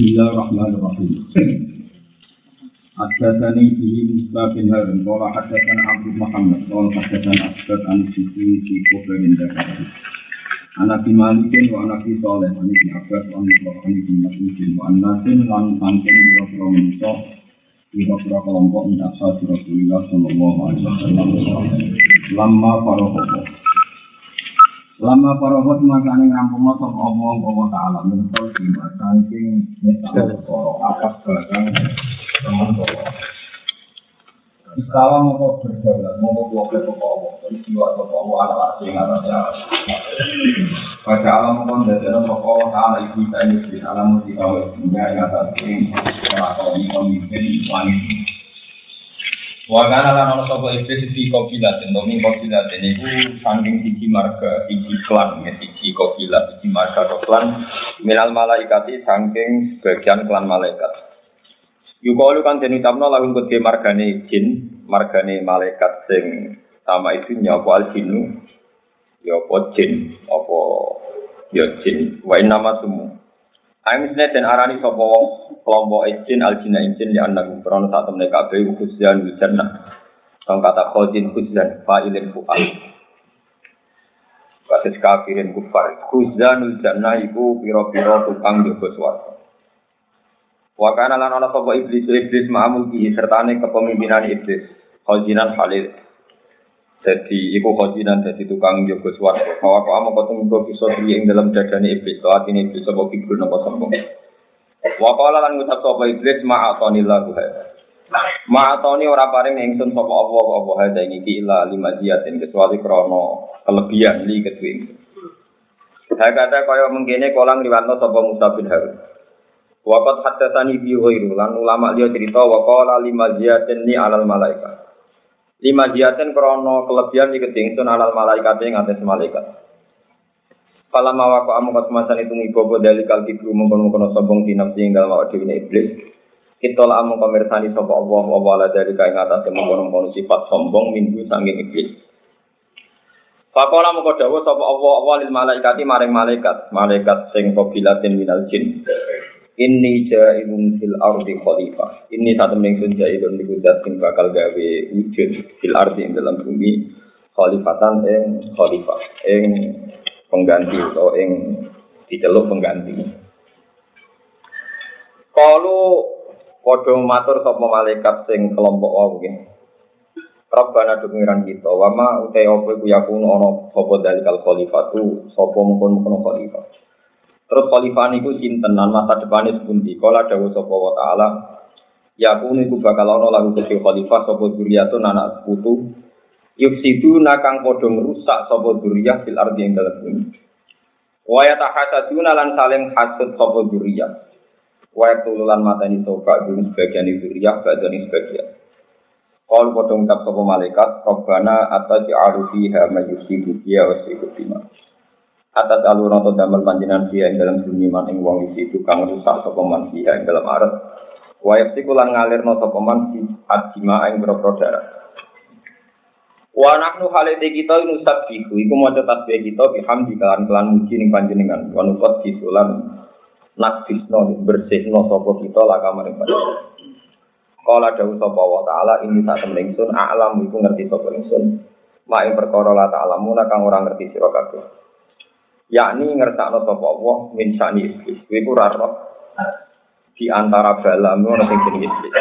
Bismillahirrahmanirrahim. Haddatsani bihi Musa bin Harun qala haddatsana Abdul Muhammad qala haddatsana Asbad an Siti fi Qubrin Dakar. Anak Malikin wa anak Saleh ani bin Abbas an Ibrahim bin Mas'ud wa an-Nasin lan saking biro-biro manusa biro-biro kelompok minta Rasulullah sallallahu alaihi wasallam. Lama parohot makane ngampungna sapa Allah Ta'ala mental sima saking nyesal para atas barang teman-teman. Istawa mau berdaulat, mau kuwate sapa Allah, istiwa sapa Allah ala sing arep. Pada alam kon dadene sapa Allah Ta'ala iki kaya di alam dikawe enggak atas sing atau pemimpin wanita. Wakana lan ana sapa iblis iki kabilah domin kabilah niku saking siji marga iki klan siji kabilah siji marga klan minal malaikati saking bagian klan malaikat. Yukalu kan den utamna lawan kedhe margane jin, margane malaikat sing sama itu nyapa al-jinnu ya apa jin apa ya jin wa nama sumu. Amisne den arani sapa wong kelompok jin al-jinna jin ya anak krono sak temne kabeh khusyan wijana. Kang kata khazin khusyan fa'ilin fu'al. Kados kafirin kufar. Khuzanul jannah iku pira-pira tukang jaga swarga. Wa kana lan ana sapa iblis ma'amul ki sertane kepemimpinan iblis. Khazinan Khalid. Jadi iku khazinan dadi tukang jaga swarga. Bahwa kok amung ketemu bisa ing dalam dadane iblis, atine iblis sapa figur napa sombong. Wa qala lan ngucap sapa iblis ma'atanillahu hadza. Ma'atani ora paring ingsun sapa apa hadza iki illa limajiatin kecuali krana kelebihan li kedue ingsun. Kata kaya mengkene kolang liwatno sapa Musa bin Harun. Wa qad haddatsani bi ghairu lan ulama liya cerita wa qala limajiatin ni alal malaikat. Lima jiaten krono kelebihan di ketingsun alal malaikat yang atas malaikat. Kalau mau aku amuk kemasan itu ngibobo dari kalkibru mengkono sombong di nafsi yang dalam awal diri iblis. Itulah amuk komersani sopo Allah dari kain atas yang mengkono sifat sombong minggu sanging iblis. Fakola amuk kodawo sopo Allah lil malaikati maring malaikat sing kobilatin minal jin. Inni ja'ilun fil ardi khalifah. Ini satu mingsun ja'ilun dikudat sing bakal gawe wujud fil ardi ing dalam bumi khalifatan ing khalifah ing pengganti atau ing diceluk pengganti. Kalau padha matur sapa malaikat sing kelompok wae nggih. Rabbana pengiran kita wa ma utai apa iku yakunu ana sapa dalikal khalifatu sapa mungkon khalifah. Terus khalifah niku sinten lan masa depane sepundi? Kala dawuh sapa wa taala, ya kuniku bakal ana lagu kecil khalifah sapa dzurriyyatun anak putu. Yufsiduna kang padha ngrusak sapa dzurriyyah fil ardi ing dalem bumi. Wa yatahasaduna lan saling hasud sapa dzurriyyah. Wa tululan matani sapa dene sebagian dzurriyyah badani sebagian. Qul padha ngucap sapa malaikat, Rabbana ataj'alu fiha may yusidu fiha wa sayyidu atas alur atau damel panjenengan dia ing dalam bumi man ing wong iki tukang rusak sapa man dia ing dalam aret wa yafsikulan ngalirno sapa man adjima ing boro darah wa nahnu halite kita nusabbihu iku maca tasbih kita bihamdi kelan muji ning panjenengan wa nufat disulan nakdisno bersihno sapa kita lakamaring panjenengan kala dawuh sapa wa taala ini sak temen ingsun a'lam iku ngerti sapa ingsun mak ing perkara la ta'lamu kang ora ngerti sira kabeh yakni ngertakno sapa Allah min sani iblis. Kuwi ku raro di antara balamu ana sing jenenge iblis.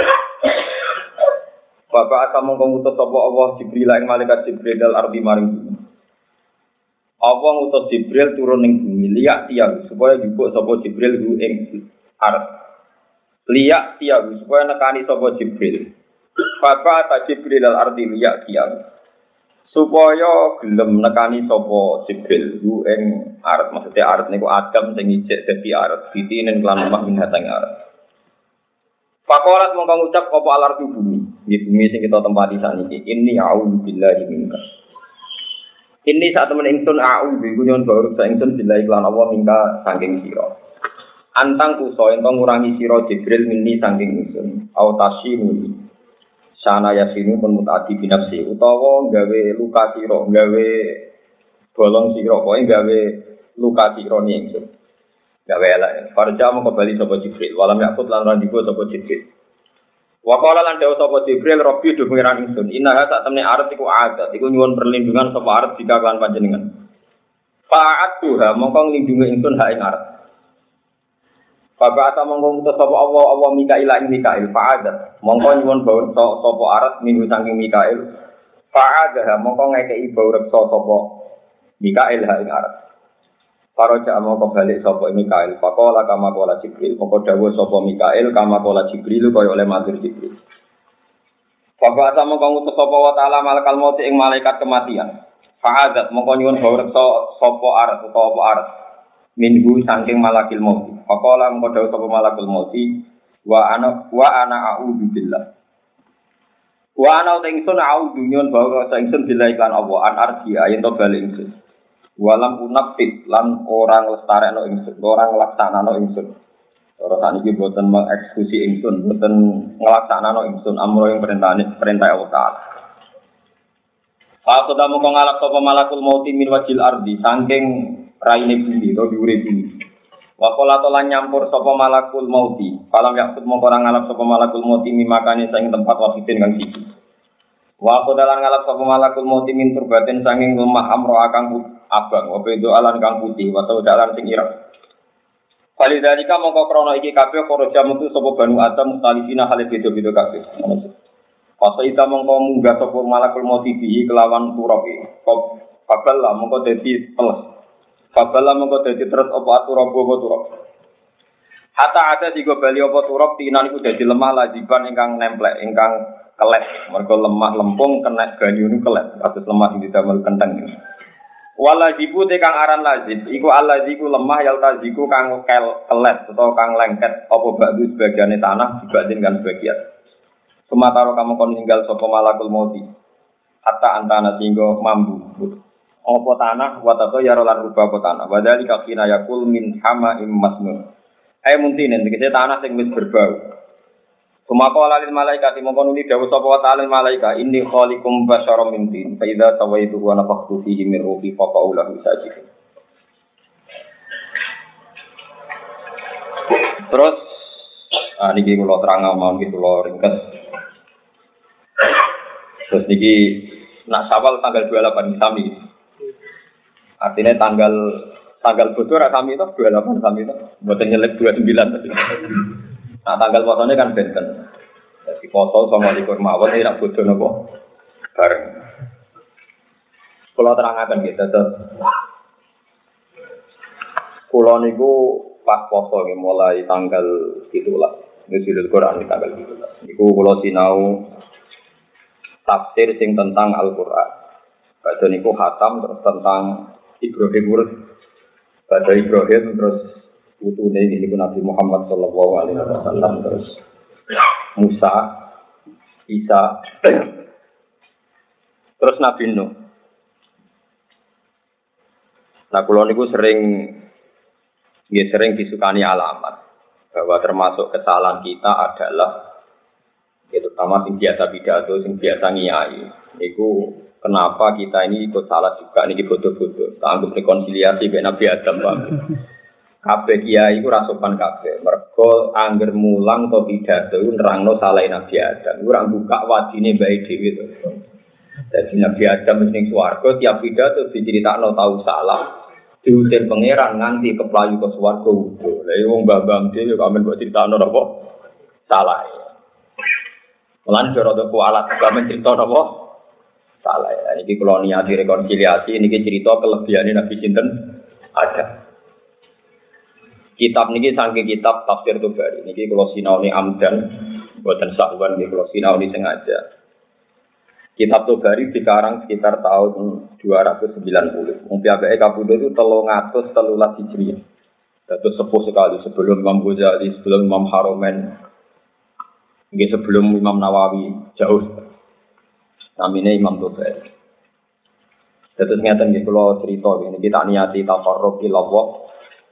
Bapak atam mongko ngutus sapa Allah Jibril ing malaikat Jibril dal ardi maring bumi. Allah ngutus Jibril turun ning bumi liyak tiang supaya njupuk sapa Jibril ku ing arep. Liyak tiang supaya nekani sapa Jibril. Bapak ta Jibril dal ardi liyak tiang. Supaya gelem nekani sapa Jibril ku ing aret maksudnya aret niku Adam sing ijek dadi aret ditinen lan mak minhatang aret. Pakolat mongko ngucap apa alar bumi. Iki bumi sing kita tempati saniki. Inni a'udzu billahi minka. Inni sak temen ingsun a'udzu iku nyon baru sak ingsun billahi lan Allah minka saking sira. Antang kuso ento ngurangi sira Jibril minni saking ingsun. Au tasyimu. Sana yasinu pun mutadi binafsi utawa gawe luka sira gawe bolong sira kowe gawe luka sira ning ingsun gawe elek. Farja mongko bali sapa Jibril, walam yakut lan randiku sapa Jibril. Wa qala lan dawuh sapa Jibril, Rabbi do pengiran ingsun, innaha sak temne arep iku adat, iku nyuwun perlindungan sapa arep jika kan panjenengan. Fa'atuha mongko nglindungi ingsun hak ing arep. Bapak ata mongko ngutus sapa Allah Mikail ing Mikail fa'adat. Mongko nyuwun bau sapa arep minggu saking Mikail. Fa'adah mongko ngekeki bau reksa sapa Mikail hak ing arep. Para jam mongko balik sapa Mikail. Faqala kama qala Jibril. Mongko dawuh sapa Mikail kama qala Jibril kaya oleh matur Jibril. Bapak ata mongko ngutus sapa wa ta'ala malakal maut ing malaikat kematian. Fa'adat mongko nyuwun bau reksa sapa arep utawa apa arep. Minhu saking malakil maut. Faqala mongko dawuh sapa malakul maut wa ana a'udzu billah. Wa ana ingsun a'udzu nyun bahwa ingsun billah iklan Allah an arji yen to bali ingsun. Walam unafit lan orang lestarekno ingsun, orang nglaksanano ingsun. Ora saniki boten mengeksekusi ingsun, boten nglaksanano ingsun amro yang perintah Allah Taala. Fa kodamu kang ngalap sapa malakul maut min wajil ardi saking raine bumi to diure bumi. Wa qala lan nyampur sapa malakul mauti. Falam yakut mongko ora ngalap sapa malakul mauti mimakane saing tempat wafidin kang siji. Wa qala ngalap sapa malakul mauti min turbatin saking lemah amro akang abang wa bedo alan kang putih wa dalan sing ireng. Falidalika mongko krana iki kabeh para jamu sapa Banu Adam mustalifina hale beda-beda kabeh. Fasa ita mongko munggah sapa malakul mauti bihi kelawan turabe. Faballa mongko dadi teles. Fabala mengko dadi terus apa turab apa turab. Hatta ada tiga bali apa turab tinan iku dadi lemah lajiban ingkang nemplek ingkang kelet. Mergo lemah lempung kena banyu niku kelet. Kados lemah sing didamel kentheng. Walajibu te kang aran lazib iku allaziku lemah yaltaziku kang kelet utawa kang lengket apa ba'du sebagiane tanah dibanding kan sebagian. Sumataro kamu kon ninggal sapa malakul mauti. Hatta antana singgo mambu. Apa tanah watato ya rolan rubah apa tanah wadali kakina yakul min hama masnun muntinen tegese tanah sing wis berbau sumako lalil malaikat mongko nuli dawuh sapa wa ta'ala malaika inni khaliqum basyaram min tin fa idza tawaitu wa nafakhtu fihi min ruhi fa qaulah sajid. Terus niki kula terang mawon iki kula ringkes. Terus niki nak Syawal tanggal 28 sami. Artinya tanggal bodoh sami itu 28 sami itu buatan nyelek 29 tadi. Nah tanggal posone kan benten. Jadi foto sama likur mawon ini nak bodoh nopo bareng. Kalau terangkan gitu terus. Kulo niku pas poso mulai tanggal 17. Nuzulul Quran di tanggal 17. Niku kulo sinau tafsir sing tentang Al-Qur'an. Baca niku khatam terus tentang Ibrahim urut pada Ibrahim terus putune ini Nabi Muhammad sallallahu alaihi wasallam terus Musa, Isa, terus Nabi Nuh. Nah kula niku sering disukani alamat bahwa termasuk kesalahan kita adalah terutama sing biasa pidato, sing biasa ngiyai. Niku kenapa kita ini ikut salah juga, ini bodoh-bodoh. Anggap rekonsiliasi dengan Nabi Adam. Kabeh kiai iku rasopan kabeh. Mergo angger mulang to pidato nerangno salah Nabi Adam. Ora buka wadine bae dhewe to. Dadi Nabi Adam ning swarga tiap pidato diceritakno tau salah. Diusir pangeran nganti keplayu ke swarga udo. Lah wong mbah-mbah dhewe kok amen kok critakno apa? Salah. Lan cara to kualat kok amen critakno apa? Salah ya, ini kolonial di rekonsiliasi, ini cerita kelebihannya Nabi Sinten ada. Kitab ini saking kitab tafsir Tobari, ini kalau sinau ini amdan, buatan sahwan, ini kalau sinau ini sengaja. Kitab Tobari dikarang sekitar tahun 290. Mungkin Kabudo itu 313 Hijriah. Itu sepuh sekali sebelum Imam Ghazali, sebelum Imam Haromen, sebelum Imam Nawawi jauh. Namanya Imam Tobari. Terus ngeten nggih kula cerita ini kita niati tafarruq ilallah.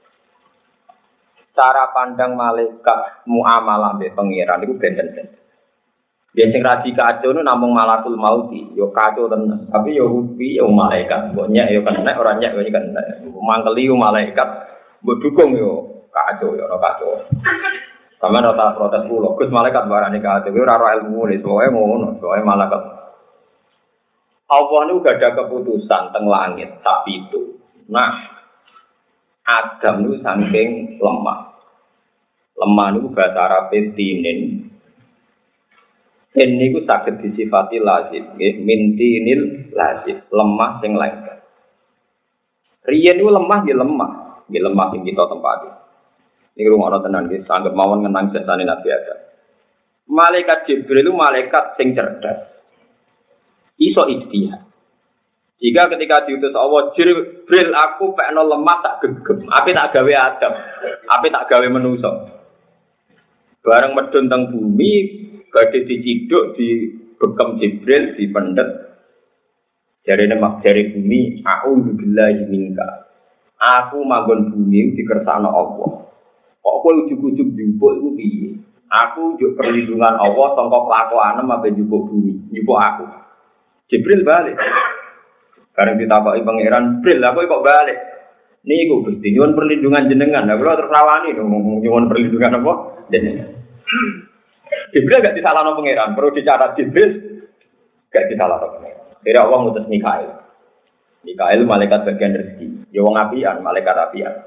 Cara pandang malaikat muamalah mbek pangeran niku benten-benten. Yen sing radi kacau nu namung malakul mauti, yo kacau tenan. Tapi yo rupi yo malaikat, mbok nyek yo kena ora nyek yo kena. Mangkeli yo malaikat, mbok dukung yo kacau ya kacau. Sama nota protes pulau, Gus malaikat barani kacau, ora ora ilmu nih, soalnya ngono, soalnya malaikat. Allah ini gak ada keputusan teng langit, tapi itu. Nah, Adam itu saking lemah. Lemah itu bahasa Arab tinin. Tin itu saged disifati lazim, mintinil lazim, lemah sing lengket. Riyen itu lemah, dia lemah sing kita tempati. Ini rumah orang tenang, dia sangat mawon ngenang jasane Nabi Adam. Malaikat Jibril itu malaikat sing cerdas, iso ijtihad. Jika ketika diutus Allah, Jibril aku pekno lemah tak gegem, api tak gawe Adam, api tak gawe manusa. Bareng medun teng bumi, badhe diciduk di bekem Jibril dipendet. Jarine mak jari bumi, a'udzu billahi minka. Aku manggon bumi dikersakno Allah. Kok kowe ujug-ujug njupuk iku piye? Aku njuk perlindungan Allah sangka kelakuanem sampe njupuk bumi, njupuk aku. Jibril balik. Karena ditakoki pangeran, "Jibril, aku kok balik?" Niku Gusti nyuwun perlindungan jenengan. Lah kula terus rawani nyuwun perlindungan apa? Jenengan. Jibril gak disalahno pangeran, perlu dicatat Jibril gak disalahno pangeran. Kira Allah ngutus Mikail. Mikail malaikat bagian rezeki. Ya wong apian, malaikat apian.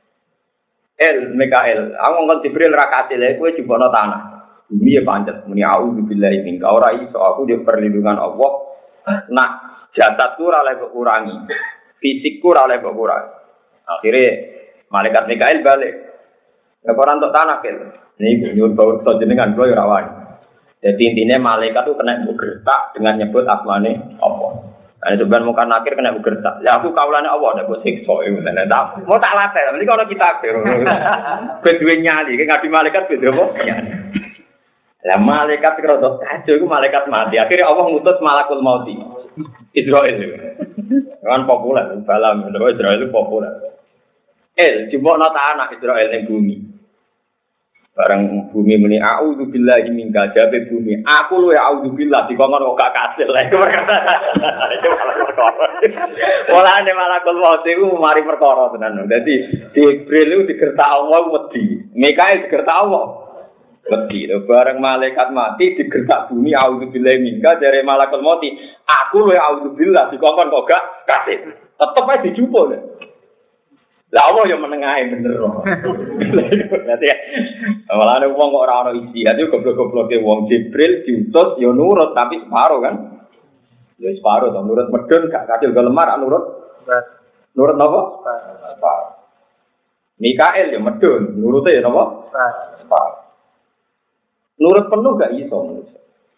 Mikail, aku ngomong Jibril rakati lek kowe jupukno tanah. Bumi ya pancet muni auzubillahi minka ora iso aku di perlindungan Allah. Nah, jasadku ora oleh kurangi. Fisikku ora oleh kurangi. Akhire malaikat Mikail balik. Laporan untuk tanah kel. Niki nyuwun bawur jenengan kula ya rawani. Jadi intinya malaikat itu kena bergerak dengan nyebut asmane Allah. Nah, sebenarnya muka nakir kena bergerak. Ya aku kaulane Allah ada buat siksa itu. Mau tak latih, nanti kalau kita berdua nyali, kayak ngadi malaikat berdua apa? Lah malaikat kerodok kacau itu malaikat mati. Akhirnya Allah ngutus malakul mauti. Israel itu. Kan populer, dalam Israel itu populer. Jumbo nota anak Israel yang bumi. Barang bumi muni auzubillahi minka jabe bumi. Aku luwe auzubillah dikongkon kok gak kasil. Itu malah perkara. Walane malakul maut iku mari perkara tenan. Dadi Jibril itu digertak Allah wedi. Mikail digertak Allah wedi. Bareng malaikat mati digertak bumi auzubillahi minka jare malakul maut. Aku luwe auzubillah dikongkon kok gak kasil. Tetep ae dijupuk. Lah Allah yang menengahe bener. Berarti malah ada wong kok ora ono isi, ati goblok-gobloke wong Jibril diutus ya nurut tapi separo kan. Ya separo to nurut medun gak kadil lemar nurut. Nurut napa? Separo. Mikail ya medun, nurute ya napa? Separo. Nurut penuh gak iso manusia.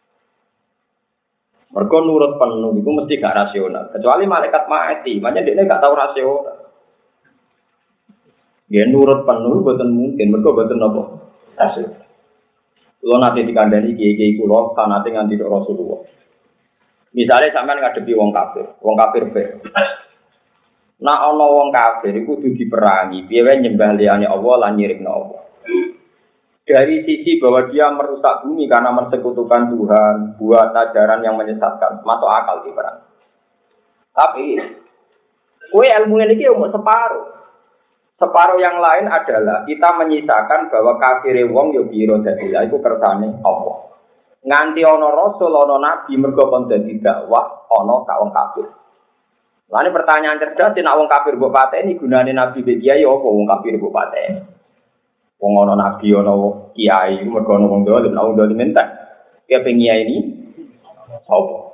Mergo nurut penuh iku mesti gak rasional. Kecuali malaikat mati, makanya dia gak tahu rasional. Ya nurut penuh boten mungkin, mergo boten napa? Hasil. Kulo nate dikandani kiai-kiai kulo sanate nganti Rasulullah. Misale sampean ngadepi wong kafir be. Nek ana wong kafir iku kudu diperangi, piye wae nyembah liyane Allah lan nyirikno Allah. Dari sisi bahwa dia merusak bumi karena mensekutukan Tuhan, buat ajaran yang menyesatkan, masuk akal diperangi. Tapi kowe ilmu iki umur separuh. Separuh yang lain adalah kita menyisakan bahwa kafire wong yo biro dadi lha iku kersane Allah. Nganti ana rasul ana nabi mergo kon dadi dakwah ana ka wong kafir. Lane pertanyaan cerdas nek wong kafir mbok pateni gunane nabi be kiai apa wong kafir mbok pateni. Wong ana nabi ana kiai mergo ana wong dolim entek. Ki pengiai ini apa?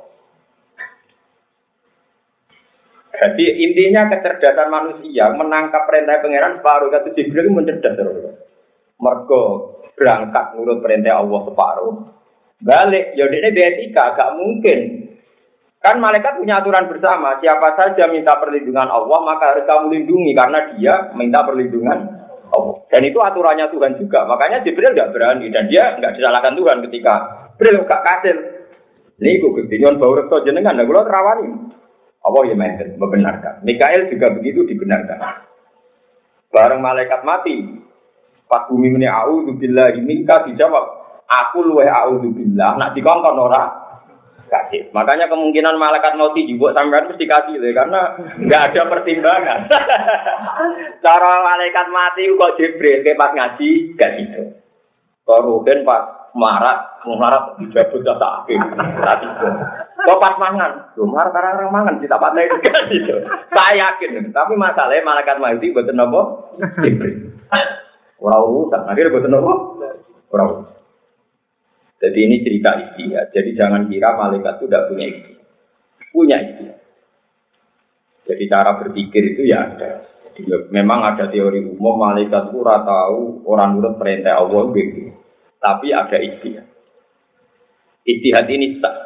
Jadi intinya kecerdasan manusia menangkap perintah pangeran separuh kata Jibril itu mencerdas terus. Mergo berangkat nurut perintah Allah separuh. Balik, ya ini etika gak mungkin. Kan malaikat punya aturan bersama, siapa saja minta perlindungan Allah maka harus kamu lindungi karena dia minta perlindungan Allah. Dan itu aturannya Tuhan juga. Makanya Jibril gak berani dan dia gak disalahkan Tuhan ketika Jibril gak kasil. Niku Gusti nyuwun bawur reksa jenengan lha kula terawani. Allah yang membenarkan. Mikail juga begitu dibenarkan. Bareng malaikat mati, pas bumi muni auzubillahi minka dijawab, aku luweh auzubillah. Nak dikongkon ora kasih. Makanya kemungkinan malaikat mau dijubuk sampean mesti kasih deh, karena nggak ada pertimbangan. Cara malaikat mati kok Jibril ke pas ngaji gak gitu. Koruben pas marat dijabut jasa akhir. Kok pas mangan, marah karang mangan kita pakai gitu. Saya yakin, tapi masalahnya malaikat mati buat nopo Jibril. Orang urusan akhirnya buat nopo orang. Jadi ini cerita istihad. Jadi jangan kira malaikat itu tidak punya istihad. Punya istihad. Jadi cara berpikir itu ya ada. Jadi memang ada teori umum malaikat itu tahu orang nurut perintah Allah begitu. Tapi ada istihad. Istihad ini sah.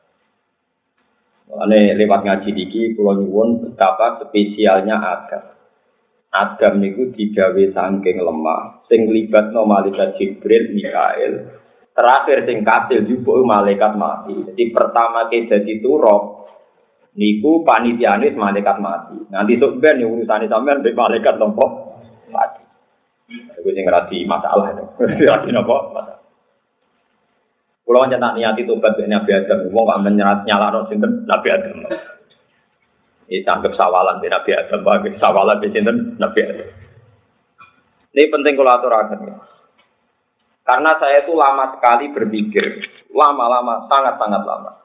Lewat ngaji diki, kula nyuwun betapa spesialnya Adam. Adam niku digawe saking lemah, sing libatno malaikat Jibril, Mikail. Terakhir sing kasil jupuk malaikat mati. Jadi pertama ke dadi turab niku panitiane malaikat mati. Nanti sok ben urusane sampean mbek malaikat nopo mati. Iku sing ngrati masalah itu. Ngrati nopo masalah. Kulo nyetak niati tobat mbek Nabi Adam, wong kok menyerat nyalano sinten Nabi Adam. Iki tanggep sawalan mbek Nabi Adam, bagi sawalan mbek sinten Nabi Adam. Ini penting kula aturaken ya. Karena saya itu lama sekali berpikir, lama-lama, sangat-sangat lama.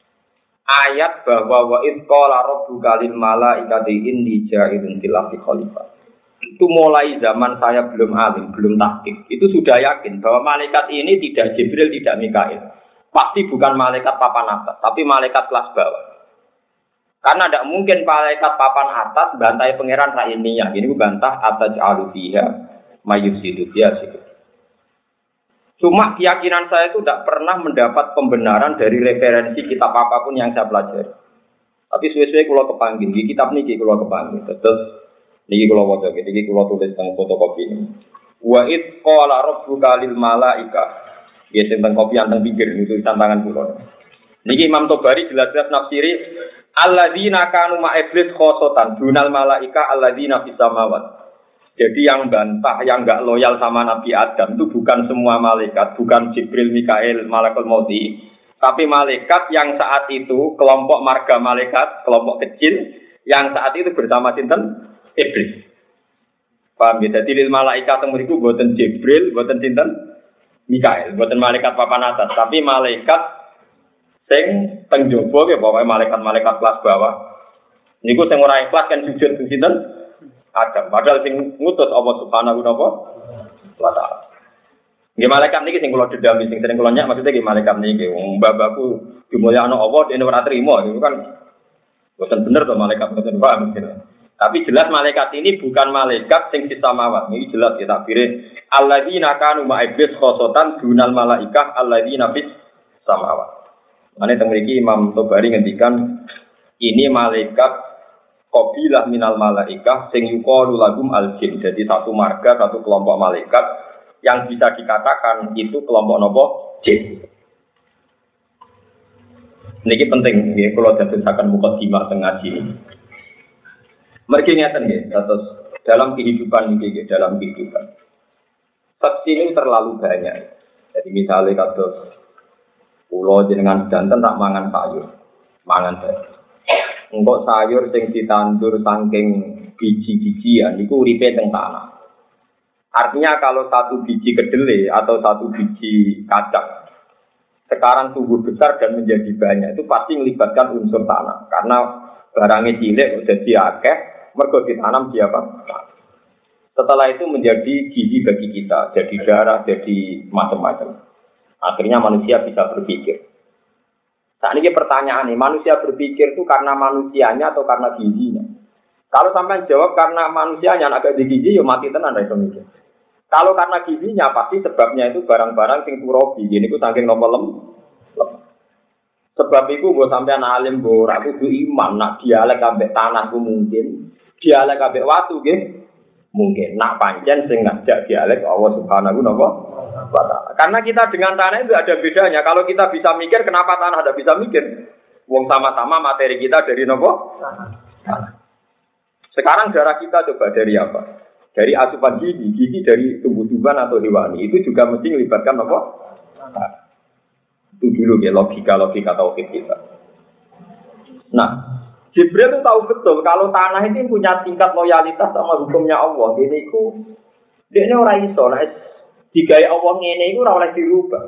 Ayat bahwa wa id qala rabbuka lil malaikati inni ja'ilun fil ardi khalifah. Itu mulai zaman saya belum alim, belum tahqiq. Itu sudah yakin bahwa malaikat ini tidak Jibril, tidak Mikail. Pasti bukan malaikat papan atas, tapi malaikat kelas bawah. Karena tidak mungkin malaikat papan atas bantai pangeran rainiyah. Ini bantah atas alufiha mayusidu biasa. Cuma keyakinan saya itu tidak pernah mendapat pembenaran dari referensi kitab apapun yang saya pelajari. Tapi suwe-suwe kalau kepanggil, di kitab ini kalau kepanggil. Terus, ini kalau waca, ini kalau tulis tentang fotokopi ini. Wa id qala rabbuka lil malaika. Ya tentang kopi yang pinggir itu tantangan kula. Niki Imam Tobari jelas-jelas nafsiri alladzina kanu ma iblis khosotan dunal malaika alladzina fis samawat. Jadi yang bantah, yang enggak loyal sama Nabi Adam itu bukan semua malaikat, bukan Jibril, Mikail, Malakul Mauti, tapi malaikat yang saat itu kelompok marga malaikat, kelompok kecil yang saat itu bersama sinten Iblis. Paham ya? Jadi lil malaikat temuriku boten Jibril, boten sinten Mikail, boten malaikat papan atas, tapi malaikat sing teng jaba ya pokoke malaikat-malaikat kelas bawah. Niku sing ora ikhlas kan sujud sinten Adam, padahal sing ngutus Allah Subhanahu wa taala. Nggih malaikat niki sing kula dedami sing sering kula nyak maksudnya nggih malaikat niki wong mbahku dimulyakno Allah dene ora trimo itu kan boten bener to malaikat boten paham mungkin. Tapi jelas malaikat ini bukan malaikat sing samawat. Niki jelas ya takbire alladzina kanu ma iblis khosotan dunal malaikah alladzina fis samawat. Mane teng mriki Imam Tobari ngendikan ini malaikat qabilah minal malaikah sing yuqalu lagum al-jin. Jadi satu marga, satu kelompok malaikat yang bisa dikatakan itu kelompok nopo jin. Niki penting nggih kula dadosaken mukadimah teng ngaji. Mergi ngeten nggih, terus dalam kehidupan niki nggih, dalam kehidupan. Saksi ini terlalu banyak. Jadi misalnya kados kula jenengan danten tak mangan sayur, mangan sayur. Engkau sayur sing ditandur saking biji-bijian niku uripe teng tanah. Artinya kalau satu biji kedelai atau satu biji kacang sekarang tumbuh besar dan menjadi banyak itu pasti melibatkan unsur tanah. Karena barangnya cilik jadi akeh mergo ditanam di apa? Setelah itu menjadi gizi bagi kita, jadi darah, jadi macam-macam. Akhirnya manusia bisa berpikir. Saat ini pertanyaan nih, manusia berpikir itu karena manusianya atau karena gizinya? Kalau sampai jawab karena manusianya agak di gizi, ya mati tenan dari mikir. Kalau karena gizinya, pasti sebabnya itu barang-barang sing turobi. Ini ku saking nopo lem. Sebab itu gue sampean alim gue ragu iman. Nak dialek ambek tanah ku mungkin, dialek ambek watu gitu mungkin. Nak pancen sing ngajak dialek Allah Subhanahu wa taala. Karena kita dengan tanah itu ada bedanya. Kalau kita bisa mikir, kenapa tanah ada bisa mikir? Wong sama-sama materi kita dari nopo? Tanah. Sekarang darah kita coba dari apa? Dari asupan gizi dari tumbuh-tumbuhan atau hewani. Itu juga mesti melibatkan nopo? Tanah. Itu dulu ya logika tauhid kita. Nah, Jibril itu tahu betul kalau tanah ini punya tingkat loyalitas sama hukumnya Allah. Ini ku dia ini orang iso, nah digawe Allah ngene iku ora oleh dirubah.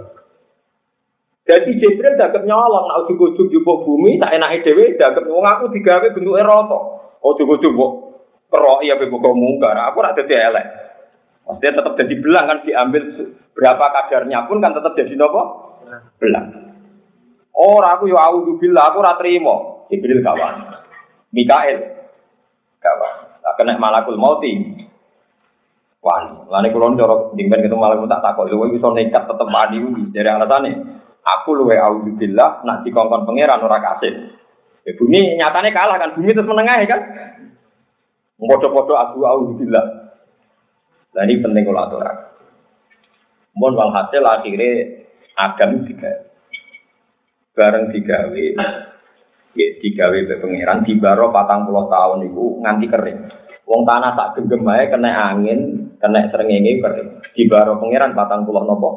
Jadi Jibril dagem nyolong nek ujug-ujug jupuk bumi sak enake dhewe dagem wong aku digawe bentuke rata. Ujug-ujug kok kerok ya bebok mungkar. Aku ora dadi elek. Maksudnya tetap jadi belang kan diambil berapa kadarnya pun kan tetap jadi napa? Belang. Ora aku yo auzubillah aku ora trimo. Jibril kawan. Mikael kawan. Tak kena malakul mauti. Wani, lane kula ndoro dimben ketemu malakul tak takok lho iso nekat tetep wani kuwi. Dari alasane aku luwe auzubillah nak dikongkon pangeran ora kasih. Bumi nyatane kalah kan bumi terus menengah kan. Podo-podo aku auzubillah. Lah ini penting kula aturaken. Mun walhasil akhire Adam bareng digawe ya digawe be pangeran dibaro 40 tahun niku nganti kering. Wong tanah tak genggam ae kena angin, kena srengenge kering. Dibaro pangeran 40 napa?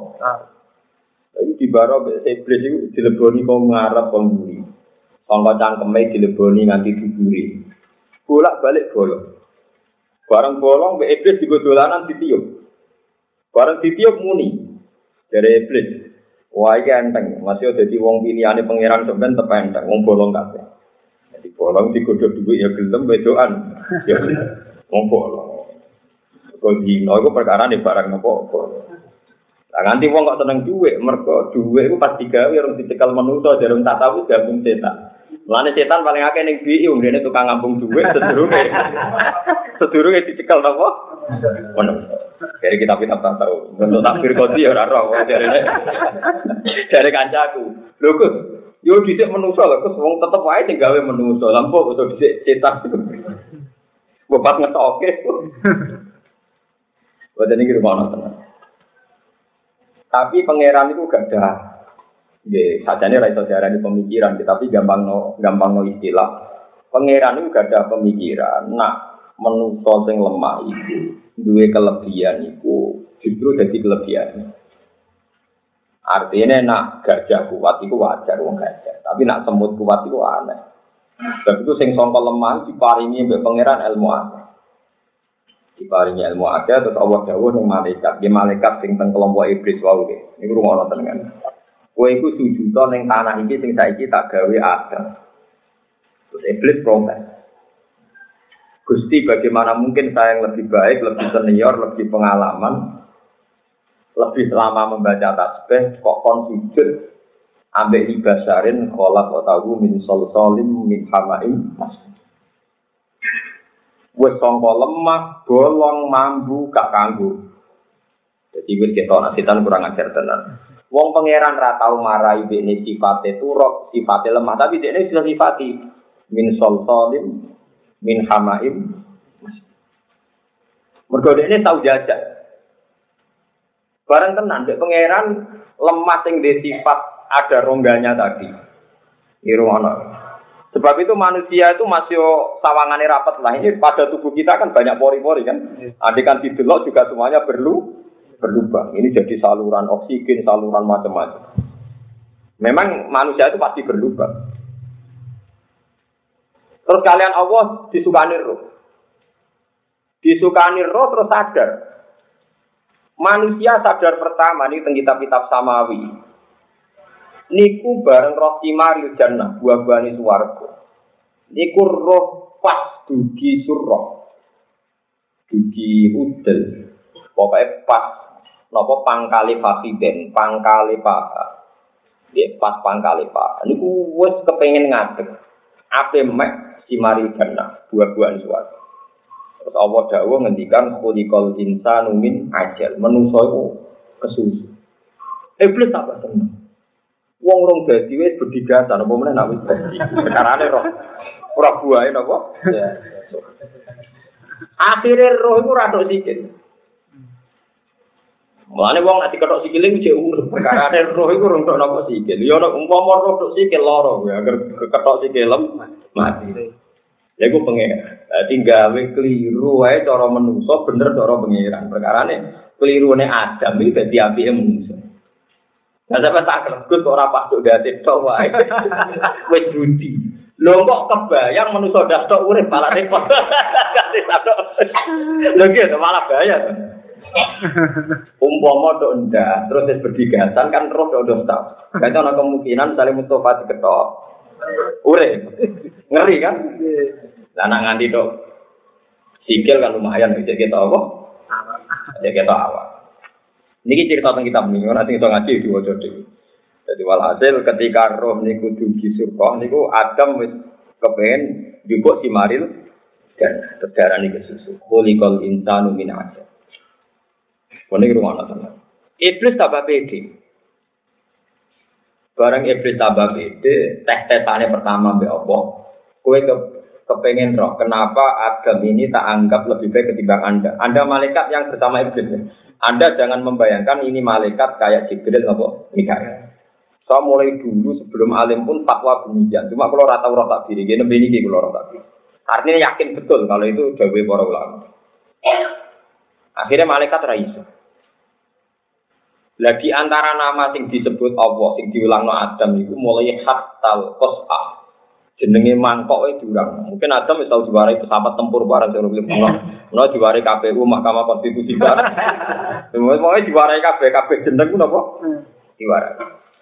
Iki dibaro iblis iku dileboni kok ngarep kok mburi. Sangka cangkeme dileboni nganti diburi. Bolak-balik bolong. Bareng bolong mbek iblis digo dolanan ditiup. Bareng ditiup muni dari iblis. Wah iki enteng, masih dadi wong pilihane pangeran sampean tep enteng, wong bolong kabeh. Jadi bolong digodhog dhuwit ya gelem wedokan. Ya wong bolong. Kok dino iku perkara nek barang apa-apa. Lah nganti wong kok seneng dhuwit, mergo dhuwit iku pas digawe orang dicekel manusa jarung tak tahu gabung setan. Mulane setan paling akeh ning BI ngene tukang ngambung dhuwit sedurunge dicekel napa? Manusa. Dari kitab-kitab tak tahu. Untuk takbir kodi ya ora roh dari kancaku. Lho Gus, yo dhisik manusa lho Gus wong tetep wae sing gawe manusa. Lah mbok kok dhisik setan. Bapak ngetoke. Wadane iki rumah tenan. Tapi pangeran itu gak ada. Nggih, sajane ra iso diarani pemikiran, tapi gampang no istilah. Pangeran itu gak ada pemikiran. Nah, manusa sing lemah itu duwe kelebihan itu justru jadi kelebihan. Artinya nak gajah kuat itu wajar wong gajah, tapi nak semut kuat itu aneh. Sebab itu sing sangka lemah diparingi mbek pangeran ilmu akeh. Diparingi ilmu akeh terus Allah dawuh ning malaikat, nggih malaikat sing teng kelompok iblis wae nggih. Niku rungono tenan. Kowe iku sujud ning tanah iki sing saiki tak gawe Adam. Terus iblis protes. Gusti, bagaimana mungkin saya yang lebih baik, lebih senior, lebih pengalaman, lebih lama membaca tasbih, kok kon sujud ambek ibasarin kholaq tahu min solsolim min hamaim mas. Wes sangka lemah, bolong, mambu, gak kanggo. Jadi wis ketok setan kurang ajar tenan. Wong pangeran ra tau marahi dene sifate turok, sifate lemah, tapi dene sudah sifati min solsolim min hamaim. Mergo dene tau jajak. Bareng tenan dek pangeran lemah sing dhe sifat ada rongganya tadi. Irono. Sebab itu manusia itu masih sawangane rapat lah. Ini pada tubuh kita kan banyak pori-pori kan. Andikan didelok juga semuanya berlubang. Ini jadi saluran oksigen, saluran macam-macam. Memang manusia itu pasti berlubang. Terus kalian Allah disukani roh. Disukani roh terus sadar. Manusia sadar pertama ini teng kitab-kitab samawi. Niku bareng roh simaril jannah, buah-buahane swarga. Niku roh pas dugi surah. Dugi udel. Pokoke pas napa pangkale fasiden, pangkale paha. Nggih pas pangkale paha. Niku wis kepengin ngadeg. Ape mek simari jannah, buah-buahan swarga. Terus Allah dawuh ngendikan khuliqal insanu min ajal. Manungsa iku kesusu. Iblis tak seneng. Wong rong dadi wis bedigatan apa meneh nak wis dadi. Perkarane roh. Ora buahe napa? Ya. Akhire roh iku ora tok sikil. Mulane wong nek diketok sikile ku jek urip. Perkarane roh iku rong tok napa sikil. Ya nek umpama roh tok sikil lara ya agar ketok sikilem mati. Ya iku pengen. Tinggal keliru wae cara menungso bener cara pengiran. Perkarane kelirune Adam iki dadi apike menungso. Lah sampe tak greget kok ora pas tok dadi tok wae. Wis budi. Lho kok kebayang manusa ndak tok urip malah repot. Kasih tok. Lho iki malah bahaya. Umpama tok ndak terus wis berdigatan kan terus tok tok. Kan ana kemungkinan saling Mustafa diketok. Urip. Ngeri kan? Lah nek nganti tok sikil kan lumayan bisa kita apa? Ya kita awak. Niki cerita tentang kitab ini, nanti kita ngaji di wajah dhewe. Jadi walhasil ketika roh niku dugi surga niku Adam wis kepengin njupuk simaril dan terdarani ke susu. Khuliqal insanu min 'alaq. Kene rumana tenan. Iblis tambah pede. Barang iblis tambah pede, tes-tesane pertama mbek apa? Kowe kepengen roh, kenapa Adam ini tak anggap lebih baik ketimbang Anda? Anda malaikat yang bersama iblis. Anda jangan membayangkan ini malaikat kayak Jibril apa Mikail. Saya mulai dulu sebelum alim pun fatwa demikian. Cuma kalau rata roh tak diri, gini begini kalau roh tak diri. Artinya yakin betul kalau itu dawuh para ulama. Akhirnya malaikat raiso. Lah di antara nama sing disebut Allah sing diulangno Adam itu mulai hatal qas'a. Jenenge mangkok itu diurang. Mungkin Adam wis tau diwarai pesawat tempur bareng sing urip pulang. Ono diwarai KPU Mahkamah Konstitusi bareng. Semoga diwarai kabeh jeneng ku napa? Diwarai.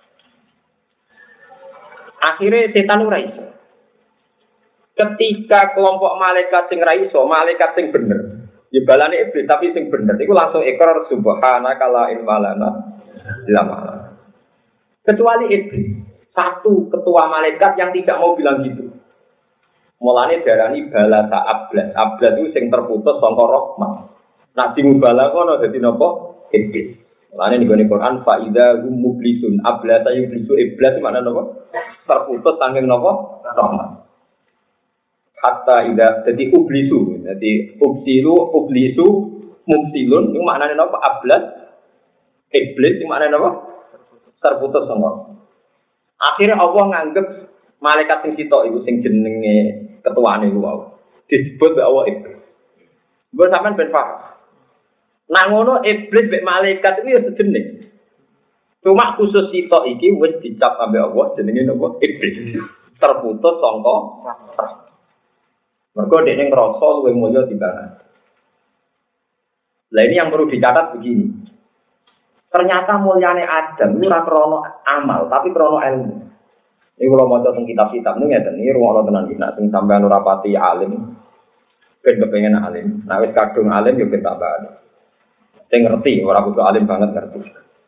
Akhirnya setan ora iso. Ketika kelompok malaikat sing ra iso, malaikat sing bener. Ya balane iblis tapi sing bener iku langsung ikrar subhanaka la ilma lana illa ma. Kecuali iblis. Satu ketua malaikat yang tidak mau bilang gitu. Mulane darani balasa ablas. Ablas itu sing terputus saka rahmat. Nak dimubala kono dadi napa? Iblis. Mulane ning Quran fa idza hum mublisun ablasa yublisu iblis makna napa? Terputus saking napa? Rahmat. Hatta idza dadi ublisu. Dadi ublisu mumsilun itu maknane napa? Ablas. Iblis itu maknane napa? Terputus saka. Akhirnya Allah nganggep malaikat sing sitok iku sing jenenge ketuane iku wae. Disebut Allah iblis. Mbok sampean ben paham. Nang ngono iblis mek malaikat iki ya sejenis. Cuma khusus sitok iki wis dicap ambek Allah jenenge napa? Iblis. Terputus sangka. Mergo dekne ngrasa luwih mulya timbangan. Lah ini yang perlu dicatat begini. Ternyata mulyane Adam itu ora krono amal, tapi krono ilmu. Ini kalau maca teng kitab-kitab niku ngeten, iki rumono tenan iki nek sing sampean ora pati alim, ben kepengin alim. Nek wis kadung alim yo ben tambah. Sing ngerti, ora kudu alim banget ngerti.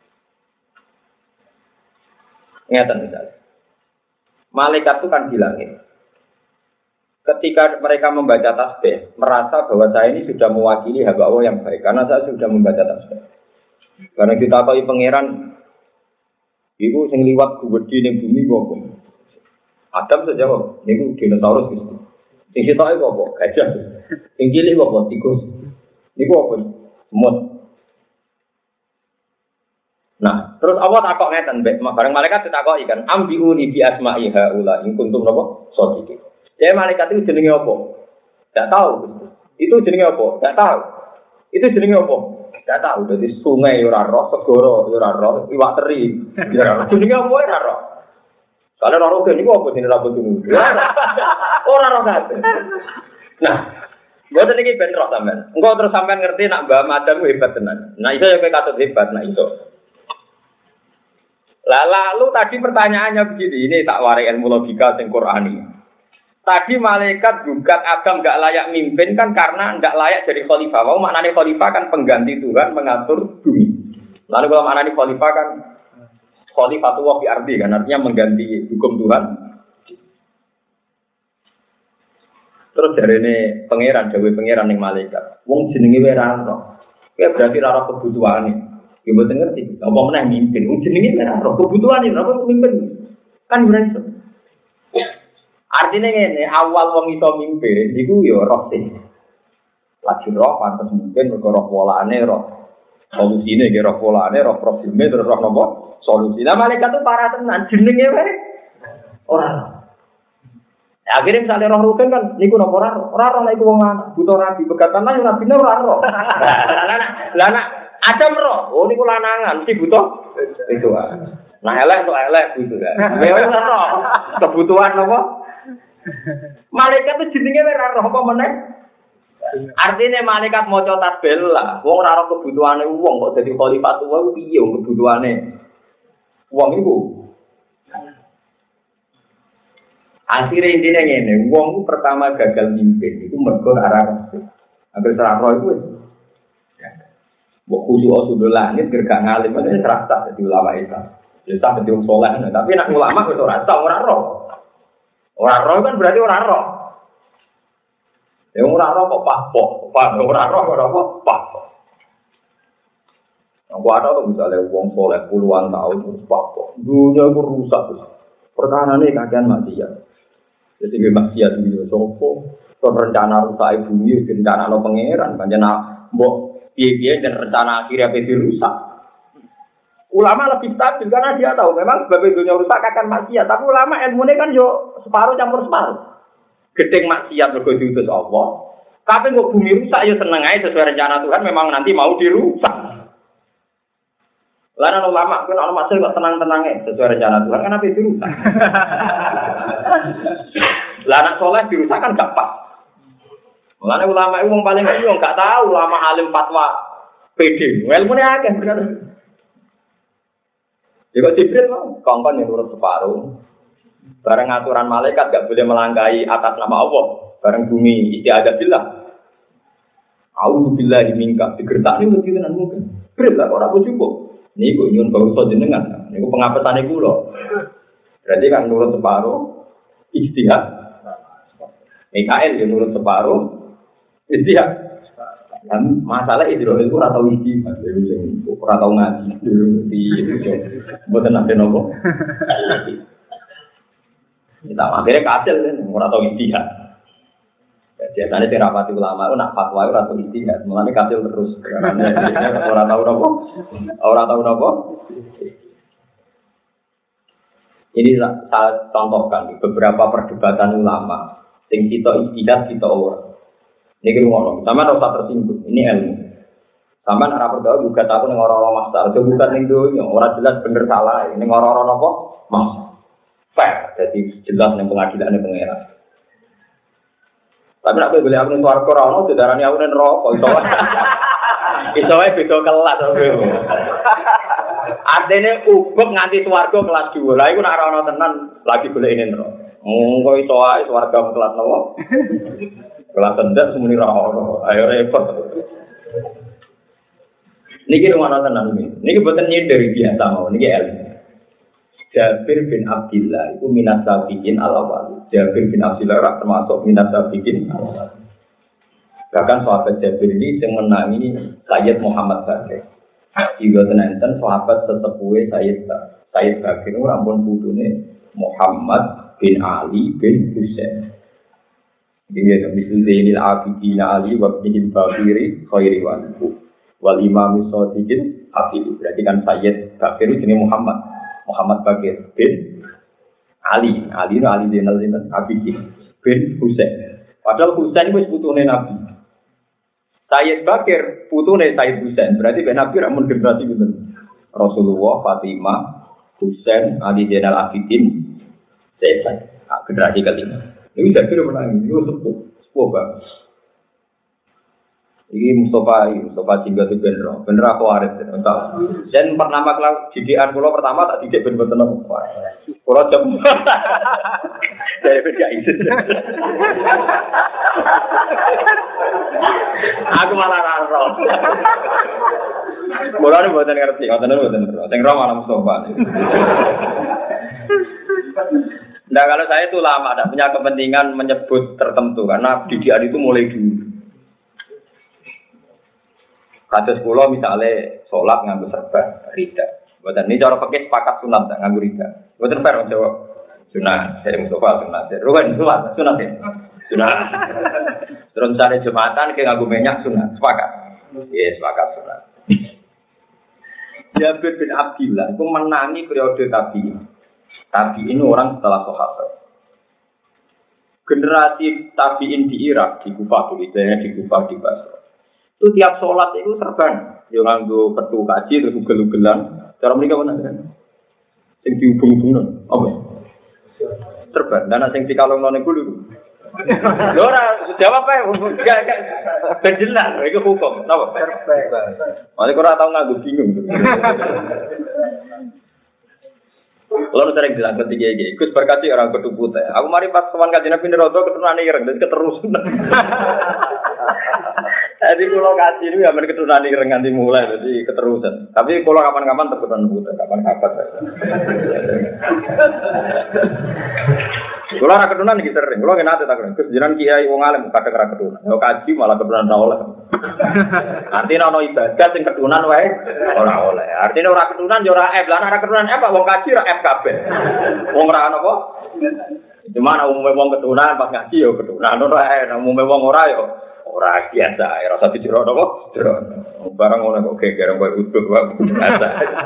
Ngeten misalnya. Malaikat itu kan di langit. Ketika mereka membaca tasbih, merasa bahwa saya ini sudah mewakili hamba Allah yang baik karena saya sudah membaca tasbih. Karena kita tahu pangeran itu sing liwat gede ning bumi kok. Adam sejauh niku dinosaurus gitu. Sing sitoke apa? Gajah. Sing cilik apa? Tikus. Niku apa? Semut. Nah, terus Allah takok ngeten, bareng malaikat ditakoki kan, ambiuni bi asma'i haula in kuntum napa? Shodiqin. Ya malaikat itu jenenge apa? Enggak tahu. Itu jenenge apa? Enggak tahu. Itu jenenge apa? Enggak tahu. Dadi sungai ora roh, segara ora roh, iwak teri. Ya jenenge apa ora roh. Kalau roh ke niku apa jenenge rambut niku? Ora roh kabeh. Nah, mboten iki ben roh sampean. Engko terus sampean ngerti nak Mbah Madang hebat tenan. Nah, iso ya kowe katut hebat, nah iso. Lah lalu tadi pertanyaannya begini, ini tak warai ilmu logika sing Qur'ani. Tadi malaikat gugat Adam enggak layak mimpin kan karena enggak layak jadi khalifah. Mau maknanya khalifah kan pengganti Tuhan mengatur bumi. Lalu kalau maknanya khalifah kan khalifatullah fi ardi kan artinya mengganti hukum Tuhan. Terus dari ini pangeran, dewe pangeran yang malaikat. Wong jenenge wae ra ono. Ya berarti ra kebutuhane. Ya mboten ngerti. Apa meneh mimpin? Wong jenenge wae ra ono kebutuhane, apa mimpin? Kan ora iso. Artinya ngene, awal wong iso mimpin iku ya roh sih. Lagi roh pantes mungkin mergo roh polane, roh solusine nggih roh polane, roh probleme terus roh napa? Solusi. Lah malaikat itu parah tenan jenenge wae ora. Akhirnya misalnya roh rukun kan niku napa ora roh nek wong lanang butuh rabi pegatan lan ora bine ora roh. Lah ada roh, oh niku lanangan mesti butuh itu. Nah elek untuk elek gitu kan. Memang roh kebutuhan apa? Malaikat itu jenenge ora roh apa meneh? Artinya malaikat maca tasbih lah. Wong ora roh kebutuhane wong kok dadi khalifah tuwa piye wong kebutuhane wong iku. Akhirnya intinya ngene, wong pertama gagal mimpin itu mergo arah hampir serah roh itu. Mbok khusyuk sudah langit gergak ngalim itu serasa jadi ulama Islam. Ya tak jadi soleh, tapi nak ulama itu ora roh. Ora roh kan berarti ora roh. Ya ora roh kok pahpo, ora roh ora apa pahpo. Aku ada tuh misalnya wong soleh puluhan tahun terus pahpo. Dunia itu rusak. Pertahanannya kakean maksiat. Jadi gue maksiat di sopo, terus rencana rusak bumi, rencana lo pangeran, rencana mbok piye dan rencana akhirnya jadi rusak. Ulama lebih stabil karena dia tahu memang sebab dunia rusak akan maksiat. Tapi ulama ilmunya kan yo separuh campur separuh. Gedeng maksiat mergo diutus Allah. Tapi kok bumi rusak yo seneng aja sesuai rencana Tuhan memang nanti mau dirusak. Lalu ulama kan ulama maksiat kok tenang-tenang sesuai rencana Tuhan kan apa dirusak. Lah anak soleh dirusak kan gak pas. Mulane ulama itu wong paling bingung gak tahu ulama alim fatwa PD. Ilmune akeh bener. Jika Jibril kongkon yang nurut separuh. Bareng aturan malaikat gak boleh melangkahi atas nama Allah. Bareng bumi isti'adzah. A'udzubillahi minka digertakne mesti tenan mungkin. Jibril lah ora cukup. Niku nyun bangsa jenengan. Niku pengapesane kula. Berarti kan nurut separuh ijtihad. Mikael yang nurut separuh ijtihad. Dan masalah Israil itu ora tau ijtihad, ora tau ngaji di itu. Mboten nate nopo. Kita akhirnya kasil kan ora tau ijtihad. Biasanya terapati ulama itu nak fatwa ora tau ijtihad, mulane kasil terus. Ora tau nopo. Ora tau nopo. Ini saya contohkan beberapa perdebatan ulama. Sing kita ijtihad kita ora. Niki ngono. Sampeyan ora usah tersinggung. Ini ilmu. Sampeyan ora perlu juga takut ning ora-ora masalah. Coba bukan ning donya, ora jelas bener salah. Ning ora-ora napa? Mas. Fair. Jadi jelas ning pengadilane pangeran. Tapi nek boleh aku ning swarga ora ono didarani aku ning neraka iso. Iso wae beda kelas. Artine ubek nganti swarga kelas 2. Lah iku nek ora ono tenan lagi golek ning neraka. Engko iso wae swarga kelas napa? Kelas rendah semuni ra ono. Ayo repot. Niki rumana tenan iki. Niki boten nyindir biasa mau niki ilmu. Jabir bin Abdullah itu minas sabiqin al-awwal. Jabir bin Abdullah termasuk minas sabiqin al-awwal. Bahkan sahabat Jabir ini yang menangi Sayyid Muhammad Bakir. Juga tenenten sahabat sesepuhe Sayyid Bakir itu rampun putune Muhammad bin Ali bin Husain. Dia misalnya Zainil Abidin Ali wa bin Bakiri khairi wal imam Sadiqin Hafid. Berarti kan Sayyid Bakir itu jenis Muhammad Bakir bin Ali Zainal Abidin bin Husain. Padahal Husain itu putune Nabi. Sayyid Bakir putune Sayyid Husain. Berarti ben Nabi ramun generasi gitu. Rasulullah, Fatimah, Husain, Ali Zainal Abidin, Zaid. Generasi kelima. Ini Jabir menangis, ini sepuh banget. Ini Mustafa Jingga itu bener aku waris. Dan pertama kalau didikan pulau pertama tak didik bener-bener pulau jam. Saya beda itu. Aku malah raro. Pulau ini buatan ngerti, buatan. Tengok malah Mustafa. Nah kalau saya itu lama, tidak punya kepentingan menyebut tertentu karena didikan itu mulai dulu. Kados kula misalnya sholat nganggo serban rida. Mboten ini cara pakai sepakat sunat tak nganggo rida. Mboten fair jawab sunat, dari Mustafa sunat. Ruwen sholat sunat ya. Sunat. Terus cari Jumatan ke nganggo minyak sunat, sepakat. Iya, sepakat sunat. Jabir bin Abdullah itu menangi periode tabi'in. Tabi'in orang setelah sahabat. Generasi tabi'in di Irak, di Kufah, di Kufah, di Basra. Itu tiap sholat itu serban. Yang nganggo petu kaji terus ugel-ugelan. Cara mereka mana kan? Sing dihubung-hubungno. Apa? Serban. Lan sing dikalungno niku lho. Lho ora jawab ae gak jelas iku hukum. Napa? Serban. Mane ora tau nganggo bingung. Kalau sering bilang ketika ini, Gus berkati orang kudu putih. Aku mari pas sowan Kanjeng Nabi Nerodo keturunan ireng, jadi keterusan. Jadi kalau kasih ini ya keturunan ireng nanti mulai, jadi keterusan. Tapi kalau kapan-kapan keturunan putih, kapan-kapan. Kalau orang keturunan ini sering, kalau nggak ada tak keren. Gus jiran kiai wong alim kadang orang keturunan, kalau kaji malah keturunan oleh. Artinya ono ibadah sing keturunan wae ora oleh. Artinya ora keturunan yo ora F. Lah ora keturunan apa wong kaji ora F kabeh. Wong ora apa? Cuma ana wong keturunan pas ngaji yo keturunan ora ana wong ora yo ora biasa. Ora usah dicero apa? Cero. Barang ngono kok geger koyo utuh wae biasa.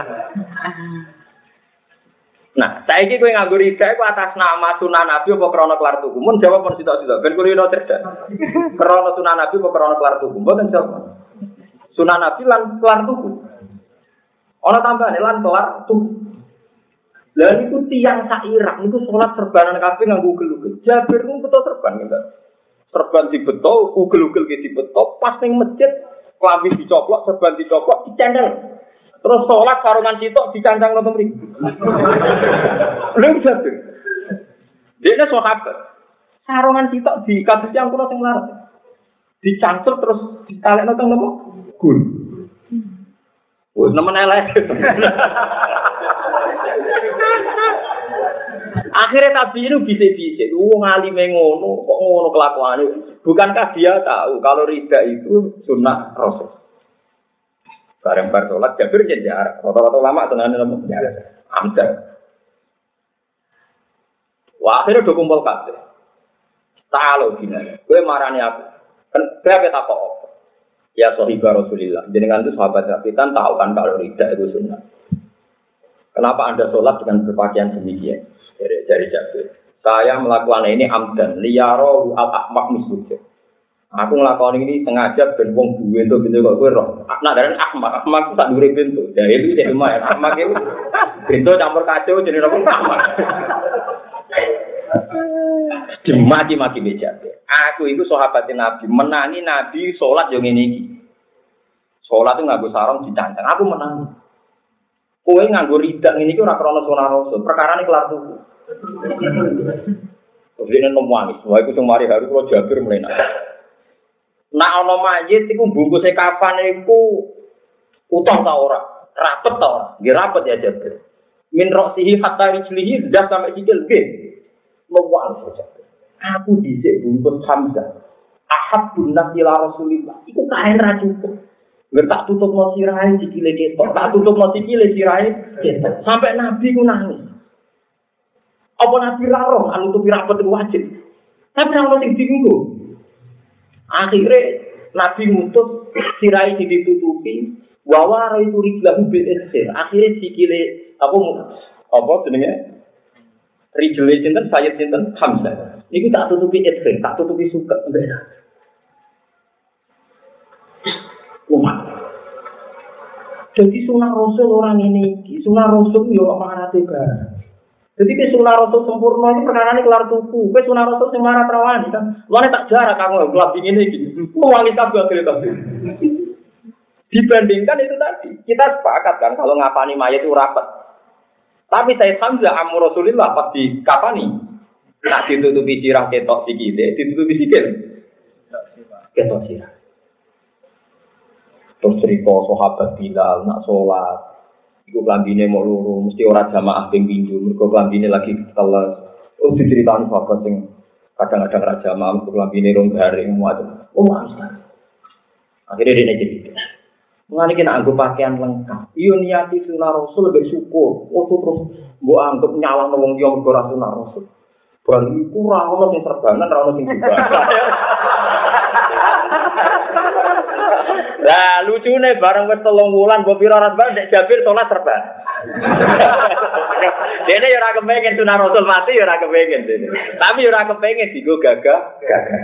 Nah, saiki kowe nganggo rida iku atas nama Sunan Nabi apa krana kelar tuku? Mun jawab pun sitok-sitok ben kulino cerdas. Krana Sunan Nabi apa krana kelar tuku? Mboten jawab. Sunan Nabi lan kelar tuku. Ana tambahane lan kelar tuku. Lah niku tiyang sak Irak niku salat serbanan kabeh nganggo ugel-ugel. Jabir niku beto serban enggak. Serban dibeto, ugel-ugel ki dibeto, pas ning masjid klambi dicoplok, serban dicoplok, dicendel. Terus sholat sarungan sitok dicancang nonton mriki. Lha Jabir. Dene sahabat. Sarungan sitok di kados yang kula sing larat. Dicancel terus ditalekno teng napa? Gun. Wes nemen elek. Akhirnya Nabi itu bisik-bisik. Wong alime ngono, kok ngono kelakuane. Bukankah dia tahu kalau rida itu sunnah Rasul? Bareng bar sholat Jabir jenjar. Rata-rata ulama tenane nemu jenjar. Amdan. Wah, akhirnya do kumpul kabeh. Talo gini. Kowe marani aku. Kan kowe takok apa? Ya sahibah Rasulillah. Jenengan itu sahabat Nabi kan tahu kan kalau rida itu sunnah. Kenapa Anda sholat dengan berpakaian demikian? Dari Jabir. Saya melakukan ini amdan liyaro al-ahmaq misluja. Aku nglakoni ini sengaja ben wong duwe entuk bentuk kok kowe roh. Nak darane ahmak tak dhuwure bentuk. Ya itu cek lumayan. Ahmak itu bentuk campur kacau jenenge apa ahmak. Dimaki-maki beja. Aku itu sahabat Nabi, menangi Nabi salat yo ngene iki. Salat itu nganggo sarung dicancang. Aku menangi. Kowe nganggo ridak ngene iki ora krana sunah Rasul. Perkarane kelar tuku. Terus dene nangis. Wah iku sing mari haru kula Jabir mlenak. Nak ana mayit iku bungkuse kafan iku utuh ta ora? Rapet ta ora? Nggih rapet ya Jabir. Min roksihi hatta rijlihi dah sampai sikil nggih. Lewat saja. Aku dhisik bungkus Hamzah. Ahabbun nas ila Rasulillah. Iku kaen ra cukup. Nggak tak tutupno sirahe sikile ketok. Tak tutupno sikile sirahe ketok. Sampai Nabi ku nangis. Apa Nabi ra roh nutupi rapet wajib. Tapi ora sing dienggo. Akhirnya Nabi ngutus sirai ditutupi, wawara itu rijlahu bil ihsir. Akhirnya sikile apa jenenge? Rijle sinten Sayyid sinten Hamzah. Niku tak tutupi ihsir, tak tutupi suket mbek. Umat. Jadi sunah Rasul orang ini, sunah Rasul yo amarate barang. Jadi ke sunah Rasul sempurna itu perkara ini kelar tuku. Ke sunah Rasul semarat rawani kan. Luane tak jarak kamu gelap dingin ini. Wangi kabeh kabeh. Dibandingkan itu tadi, kita sepakat kan kalau ngapani mayat itu rapat. Tapi saya Hamzah amur Rasulillah pas di kapani. Nak ditutupi sirah ketok sikile, ditutupi sikil. Ketok sirah. Terus cerita sahabat Bilal nak sholat. Iku klambine mau loro, mesti ora jamaah ping pindho, mergo klambine lagi teles. Oh diceritani sahabat sing kadang-kadang ra jamaah, mergo klambine rong garing muat. Oh mangsa. Akhirnya dia jadi. Mengani kena anggo pakaian lengkap. Iyo niati sunah Rasul lebih syukur. Oh terus mbok anggap nyalahno wong liya mergo ra sunah Rasul. Bal iku ora ono sing serbanan, ora ono sing dibahas. Lah lucune bareng wis 3 wulan mbok pira ora nek Jabir salat serban. Dene yo ora kepengin sunah Rasul mati yo ora kepengin dene. Tapi yo ora kepengin digo gagah.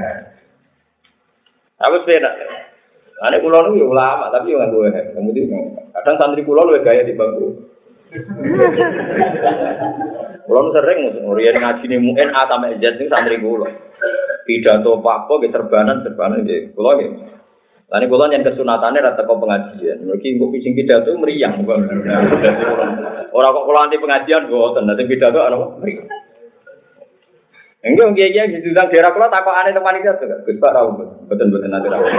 Aku penak. Ane kula niku yo ulama tapi yo nganggo kemudian kadang santri kula luwih gaya di bangku. Kulo sering ngurian ngaji ning MUN A sampai Z ning santri kulo. Pidato apa ge serbanan nggih. Kulo nggih. Lan kulo yen kesunatane ra teko pengajian. Mergi engko pising pidato meriang. Ora kok kulo anti pengajian mboten, nek pidato ana meriang. Enggak nggih di daerah kulo takokane teman iki Gus Pak rawuh. Mboten ate rawuh.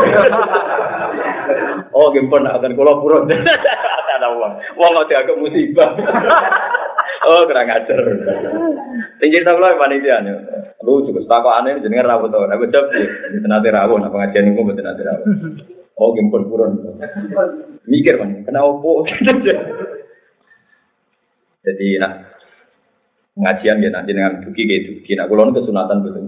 Oh, nggih pun akan kulo purun. Ada wong. Wong kok dianggap musibah. Oh, kurang ajar. Tinggi ta kulo panitia niku. Lu juga takokane jenenge rawuh to. Aku jawab mboten ate rawuh nang pengajian niku mboten ate rawuh. Oh, nggih pun purun. Mikir man, kena opo. Jadi pengajian ya nanti dengan duki gitu. Kina kulon kesunatan betul.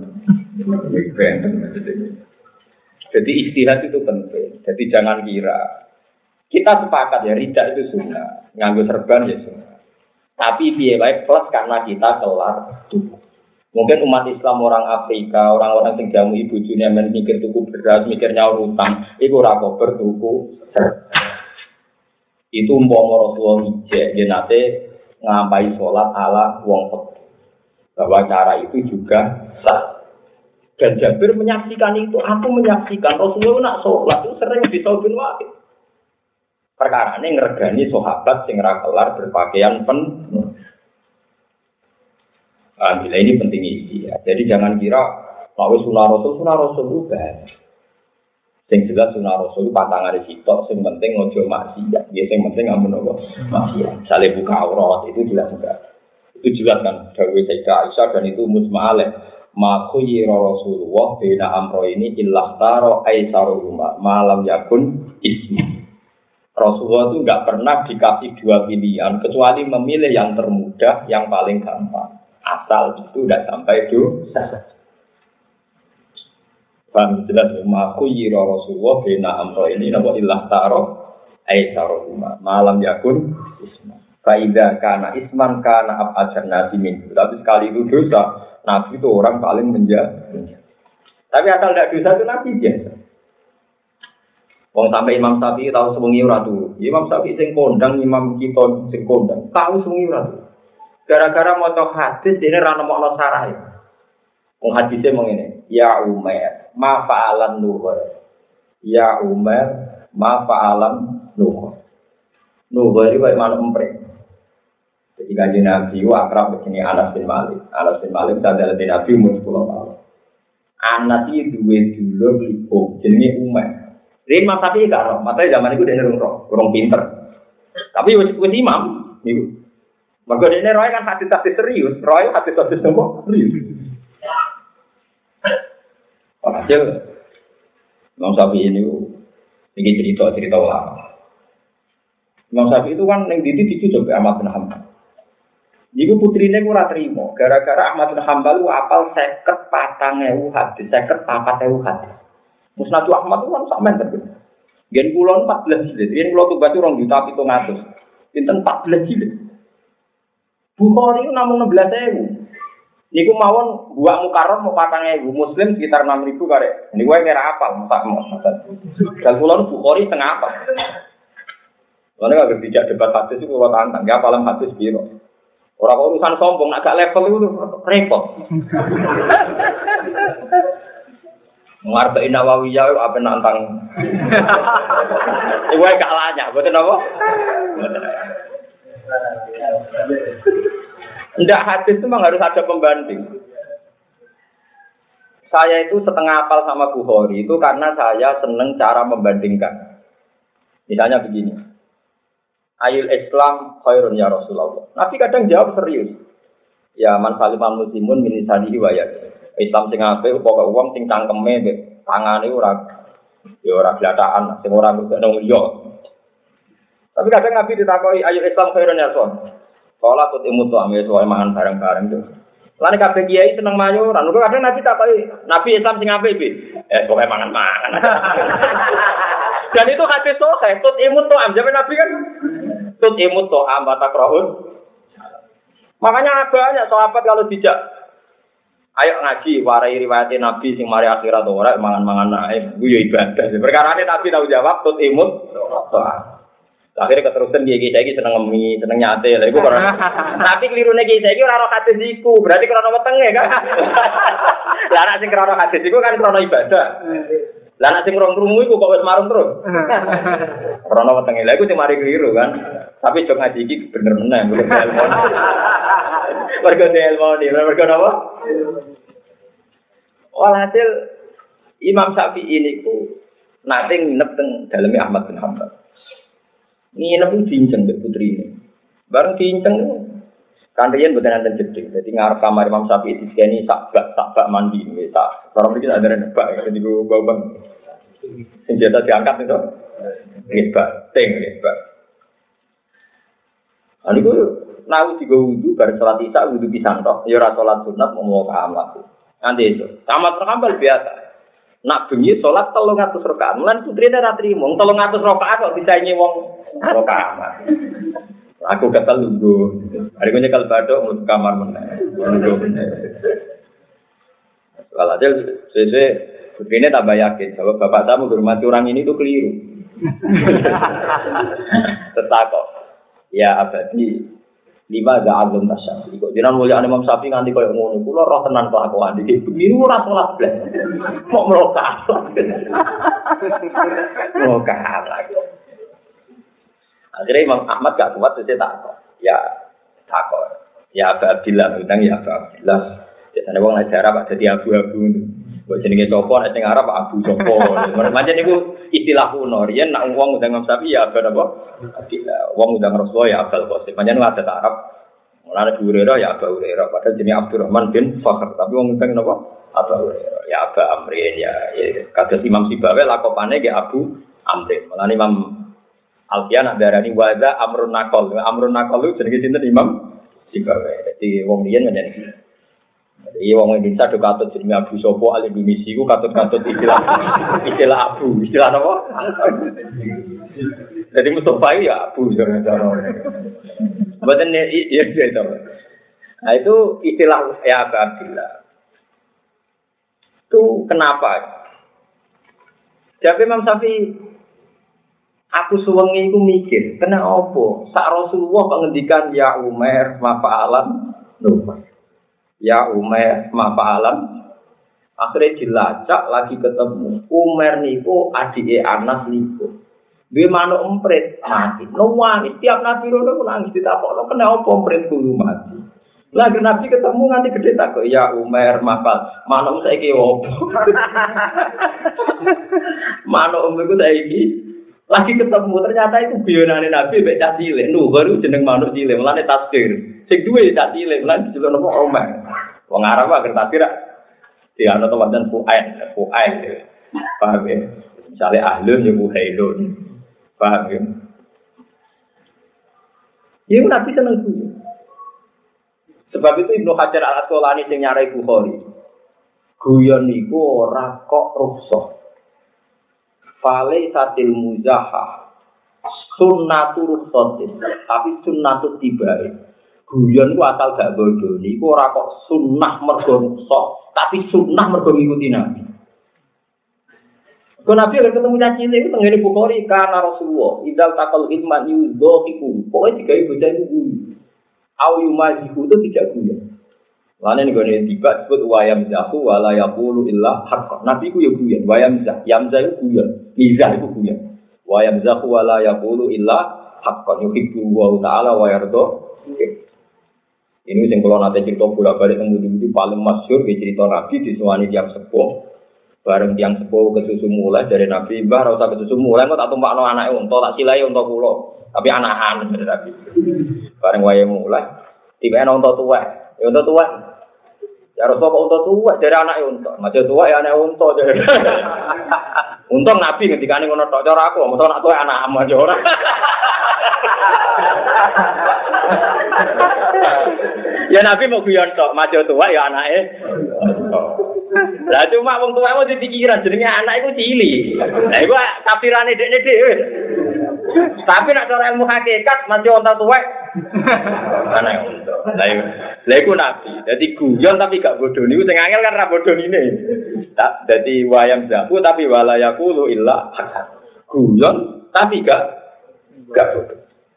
Jadi istihad itu penting. Jadi jangan kira kita sepakat ya ridak itu sunnah, nganggo serban ya sunnah. Tapi biaya baik plus karena kita kelar tuh. Mungkin umat Islam orang Afrika, orang-orang yang jamu ibu junya mikir tuku beras, mikir nyaur utang, itu rakober tuku serban. Itu umpama Rasulullah ijek jenate ngapai sholat ala wong pekeh. Bahwa cara itu juga sah. Dan Jabir menyaksikan itu, aku menyaksikan Rasulullah nak sholat itu sering disobin wakil. Perkara ini ngeregani sahabat sing ra kelar berpakaian penuh. Alhamdulillah ini penting ini ya. Jadi jangan kira kalau sunnah Rasul itu banyak. Sing jelas sunnah Rasul patangan sitok, sing penting ojo maksiat. Ya sing penting amun apa? Maksiat. Sale buka aurat itu jelas enggak. Itu jelas kan dawuh Sayyidah Aisyah dan itu mujma' alaih. Ma khuyira Rasulullah baina amro ini illah taro aisaruhuma malam yakun ismi. Rasulullah itu enggak pernah dikasih dua pilihan kecuali memilih yang termudah, yang paling gampang. Asal itu tidak sampai dosa. Paham jelas maku yiro Rasulullah bina amro ini nabo ilah taro aisarohuma malam yakun isma. Faida kana isman kana abajar nasi min. Tapi sekali itu dosa, nabi itu orang paling menjaga. Tapi asal tidak dosa itu nabi biasa. Wong sampai Imam Syafi'i tahu sewengi ora turu. Imam Syafi'i sing kondang, Imam kita sing kondang, tahu sewengi ora turu. Gara-gara maca hadis dene ra nemokno sarahe. Wong hadise mengene, ya Umar, ma fa'alan nuhur. Ya Umar, ma fa'alan nuhur. Nuhur iki koyo manuk empreng. Jadi kanjeng Nabi ku akrab begini Anas bin Malik. Anas bin Malik sadar Nabi umur 10 tahun. Anas iki duwe dulur ibu jenenge Umar. Dia Imam Syafi'i gak roh, makanya zaman itu dia kurang pinter. Tapi wis imam, niku. Mergo dene roe kan hadis-hadis serius, roe hadis-hadis nopo serius. Hasil Imam Syafi'i ini cerita ulama. Imam Syafi'i itu kan yang dididik juga Ahmad bin Hanbal. Iku putrine ora trimo, gara-gara Ahmad bin Hanbal apal 54.000 hadis, 54.000 hadis. Musnad Ahmad itu kan sampean terbit. Gen kula 14 jilid, yen kula tugas 2.700.000. Pinten 14 jilid. Bukhari itu namung 16.000. Niku mawon buak mukarram mau 4.000, Muslim sekitar 6.000 karek. Niku wae ora hafal masak. Dan kula Bukhari tengah apa? Soalnya kalau tidak debat hadis itu kula tantang, ya paling hadis piro. Ora kok urusan sombong, agak level itu repot. Ngarep Nawawiyah apa nantang. Iku wae gak layak, mboten apa? Enggak, hadis itu memang harus ada pembanding. Saya itu setengah hafal sama Bukhari itu karena saya seneng cara membandingkan. Misalnya begini. Ayul Islam khairun ya Rasulullah. Nabi kadang jawab serius. Ya man salimal muslimun min lisanihi wa yadihi. Islam sing apik pokoke wong sing cangkeme tangane ora ya ora glatakan, sing ora ngono yo. Tapi kadang Nabi ditakoki ayo Islam khairun ya Rasul. Kala tut imut ame soal mangan bareng-bareng tuh. Lan kabeh kiai seneng mayuran. Kok kadang Nabi takoki, Nabi Islam sing apik piye? Pokoke mangan-mangan. Dan itu hadis sahih, tut imut to am jaman Nabi kan tut imut to am batakrahun. Makanya banyak sahabat kalau dijak ayo ngaji, warai riwayat Nabi sing mari akhirat ora mangan-mangan ae, ku yo ibadah. Perkarane Nabi tahu jawab tut imut. Akhirnya keterusan kiai saiki seneng ngemi, seneng nyate. Lha iku ora. Tapi klirune kiai saiki ora ora hadis iku, berarti krana wetenge kan. Lah nek sing krana hadis iku kan krana ibadah. Lah nek sing krungu iku kok wis marung terus. Krana wetenge. Lah iku sing mari kliru kan. Tapi jog ngaji iki bener meneh mergo ilmu. Mergo napa? Walhasil Imam Syafi'i niku nate nginep teng daleme Ahmad bin Hanbal. Nginep diinceng mbek putrine. Bareng diinceng kan riyen mboten enten jeding. Dadi ngarep kamar Imam Syafi'i diskeni sak bak mandi nggih sak. Cara mriki ada nebak dadi bau-bau. Senjata diangkat itu. Ngebak, ngebak. Aniku nau digo wudu bar salat isya wudu pisan tok. Ya ora salat sunat mau kamar. Nanti itu. Tamat rakaat biasa. Nak bengi salat 300 rakaat. Mulan putrine ra trimo 300 rakaat kok disaingi wong rakaat. Aku kata lungguh. Hari ini kalau badok mau kamar mana? Lungguh mana? Walhasil sesuai begini tambah yakin. Kalau bapak saya menghormati orang ini itu keliru. Tetakok. Ya abadi 5 za'alun tasyaf. Kok jenengan mulia Imam Syafi'i nganti koyo ngono. Kula roh tenan kelakuan iki. Niku ora salat blas. Kok merokat. Merokat lagi. Akhirnya Imam Ahmad gak kuat saya takut. Ya takut. Ya Abdillah bilang ya Abdillah. Biasanya wong nek Arab ada di abu-abu. Kok jenenge copo nek sing Arab abu copo. Macam niku istilah kuno. Riyen nak wong undang Imam Syafi'i ya Abdul apa? Abdillah. Wong undang Rasulullah ya Abdul Qasim. Pancen ada Arab. Mulane Abu Hurairah ya Abu Hurairah. Padahal jenenge Abdurrahman bin Fakhr. Tapi wong undang napa? Abu Hurairah. Ya Abu Amrin ya. Kados Imam Sibawi lakopane nggih Abu Amrin. Mulane Imam Alfian darani waza amrun naqal. Amrun naqal itu jenenge sinten Imam Sibawi. Dadi wong riyen nyanyi. Iya wong Indonesia do katut jenenge Abu Sopo al Indonesia iku katut-katut istilah Abu, istilah apa? Jadi Mustafa ya Abu cara. Mboten iya itu. Nah itu istilah ya Abdillah. Itu kenapa? Jadi Imam Syafi'i aku suwengi iku mikir, kena apa? Sak Rasulullah kok ngendikan ya Umar mafa'alan lupa. Ya Umar mafa'alan akhirnya dilacak lagi ketemu Umar niku adike Anas niku duwe manuk emprit mati nuwani tiap nabi rono ku nangis ditakokno kena apa emprit kuwi mati lagi nabi ketemu nganti gede takok ya Umar mafal manuk saiki opo manuk umku saiki lagi ketemu ternyata itu guyonane nabi mek cah cilik baru jeneng manuk cilik mulane tasbih sing duwe cah cilik lan dijelok napa Umar. Wong Arab agar tapi di ana teman Fuaid. Paham ya? Misale ahlun ya Fuhailun. Paham ya? Iku nabi seneng guyon. Sebab itu Ibnu Hajar Al-Asqalani sing nyarai Bukhari. Guyon niku ora kok rukhsah. Fale satil muzahah. Sunnatur rukhsatin, tapi sunnatul tibai. Guyon ku asal gak bodoh niku ora kok sunnah mergo sok tapi sunnah mergo ngikuti Nabi. Kok Nabi lek ketemu caci niku tengene Bukhari kana Rasulullah idzal taqal ilman yudhiku. Pokoke digawe bocah iku. Au yumajiku itu tidak guyon. Lane niku tiba disebut wayam zahu wala yaqulu illa haqq. Nabi ku yo guyon, wayam zah, yamza iku guyon, mizah iku guyon. Wayam zahu wala yaqulu illa haqq. Yuhibbu wa ta'ala wa yarda. Ini sing kula nate cerita bolak-balik teng budi paling masyhur ki cerita Nabi disuwani tiyang sepuh. Bareng tiyang sepuh kesusu mulai dari Nabi, "Mbah, ora usah kesusu mulai kok tak tumpakno anake unta, tak silahi unta kula." Tapi anakan dari Nabi. Bareng wayahe mulai, tiba ana unta tuwek. Ya unta tuwek. Ya Rasul kok unta tuwek dari anake unta. Maca tuwek ya anake unta. Untung Nabi ngendikane ngono tok cara aku, mosok nak tuwek anak am aja ora. Ya Nabi mau guyon tok, maca tuwa ya anake. Lah cuma wong tuwa mau dipikiran jenenge anak iku cilik. Lah iku tafsirane dekne dhewe. Tapi nek cara ilmu hakikat maca onta tuwek anak unta. Lah iku Nabi. Dadi guyon tapi gak bodho niku sing angel kan ra bodhonine. Dadi wayam zaku tapi wala yaqulu illa haqqan. Guyon tapi gak Enggak bodoh.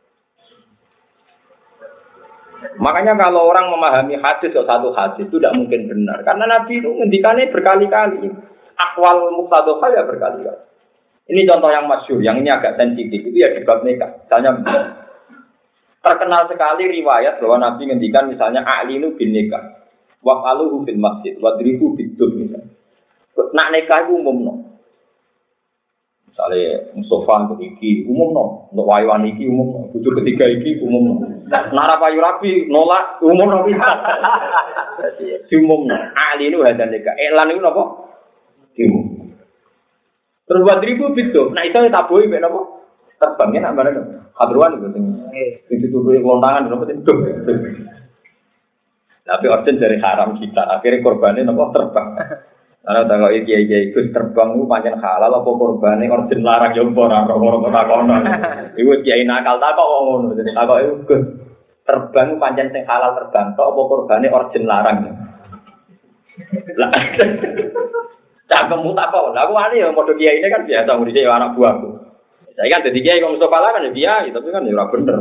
Makanya kalau orang memahami hadis atau satu hadis itu tidak mungkin benar. Karena Nabi itu ngendikannya berkali-kali. Akwal muqtadhah ya berkali-kali. Ini contoh yang masyhur, yang ini agak sensitif. Itu ya di bab nikah. Misalnya terkenal sekali riwayat bahwa Nabi ngendikan misalnya a'linu bin nikah. Wa'aluhu fil masjid, wadribu bidud misalnya. Nak nikah itu umum. Misalnya Mustafa untuk iki umum untuk wayuan iki umum, butuh ketiga iki umum. Nara payu rapi nolak umum bisa. Umum. Ali ini ada nikah. Elan itu apa? Umum. Terus wadribu bidud. Nah itu taboi be apa? Terbangnya nak mana? Hadruan itu sing dituturi lontangan apa itu. Tapi origin dari haram kita. Akhirnya korbannya apa terbang. Karena tanggal iki itu terbang itu pancen halal apa korbane origin larang yo ora ora takono. Iku kiai nakal tak kok ngono. Jadi tak kok iku terbang pancen sing halal terbang tok apa korbane origin larang. Lah cangkemmu tak kok. Lah aku ani yo modho kiai ini kan biasa murid anak buahku. Saya kan dadi kiai kok Mustofa kan ya kiai, tapi kan ya ora bener.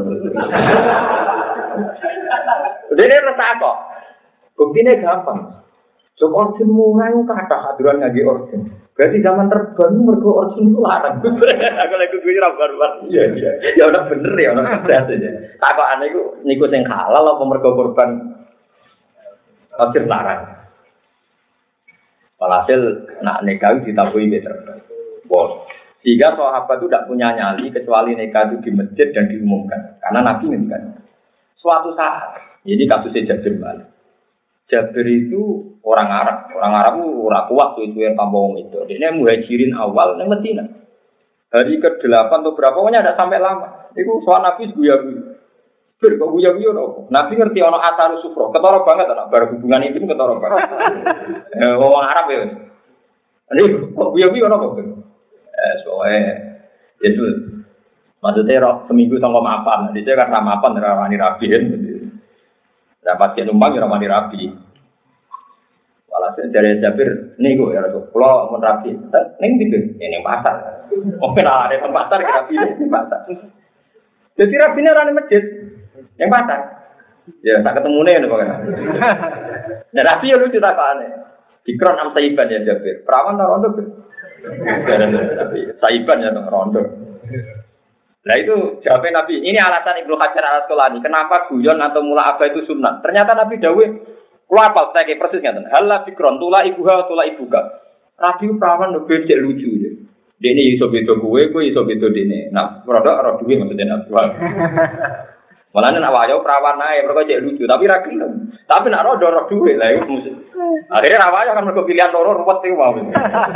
Dene rasa kok. Buktine gampang. Sok orsin mulai kata haduran ngaji orsin. Berarti zaman terbang mergo orsin itu larang. Aku lagi gue rabar-rabar. Iya. Ya udah bener ya, udah cerdas aja. Takokane iku niku sing halal apa mergo korban orsin larang. Walhasil nak nikah ditabui terbang. Wow. Sehingga sahabat itu tidak punya nyali kecuali nikah itu di masjid dan diumumkan. Karena Nabi ngendikan. Suatu saat, ini kasusnya Jabir balik. Jabir itu orang Arab itu orang kuat itu yang tambah itu. Dia muhajirin awal di Medina. Hari ke-8 atau berapa pokoknya ada sampai lama. Itu soal Nabi guya-guya. Kok guya-guya no? Nabi ngerti ono asar sufro. Ketara banget anak bar hubungan itu ketara banget. Orang Arab ya. Ini kok guya-guya no kok. Soalnya itu maksudnya seminggu sama maafan. Dia kan maafan rawani rabiin. Dapat dia numpang ya ramani rabi. Walhasil dari Jabir, nih gue ya Rasul, kalau mau rabi, neng gitu, ini pasar. Mungkin ada yang pasar, rabi di pasar. Jadi rabinya orang di masjid, yang pasar. Ya tak ketemu nih, pokoknya. Dan rabi ya lucu tak aneh. Dikron am saiban ya Jabir, perawan tak rondo. Saiban ya rondo. Nah itu jawabnya Nabi. Ini alasan Ibnu Hajar al-Asqalani. Kenapa guyon atau mula aba itu sunat? Ternyata Nabi dawuh, kula apal saya kayak persis ngaten. Halla fikron tula ibuha tula ibuka. Rabi perawan lebih cek lucu ya. Dene iso beda kowe iso beda dene. Nah, produk ora duwe maksudnya Nabi. Malane nak wayo perawan ae mergo cek lucu, tapi ra gelem. Tapi nak rodo duwe lah iku mesti. Akhire ra wayo kan mergo pilihan loro ruwet iki wae.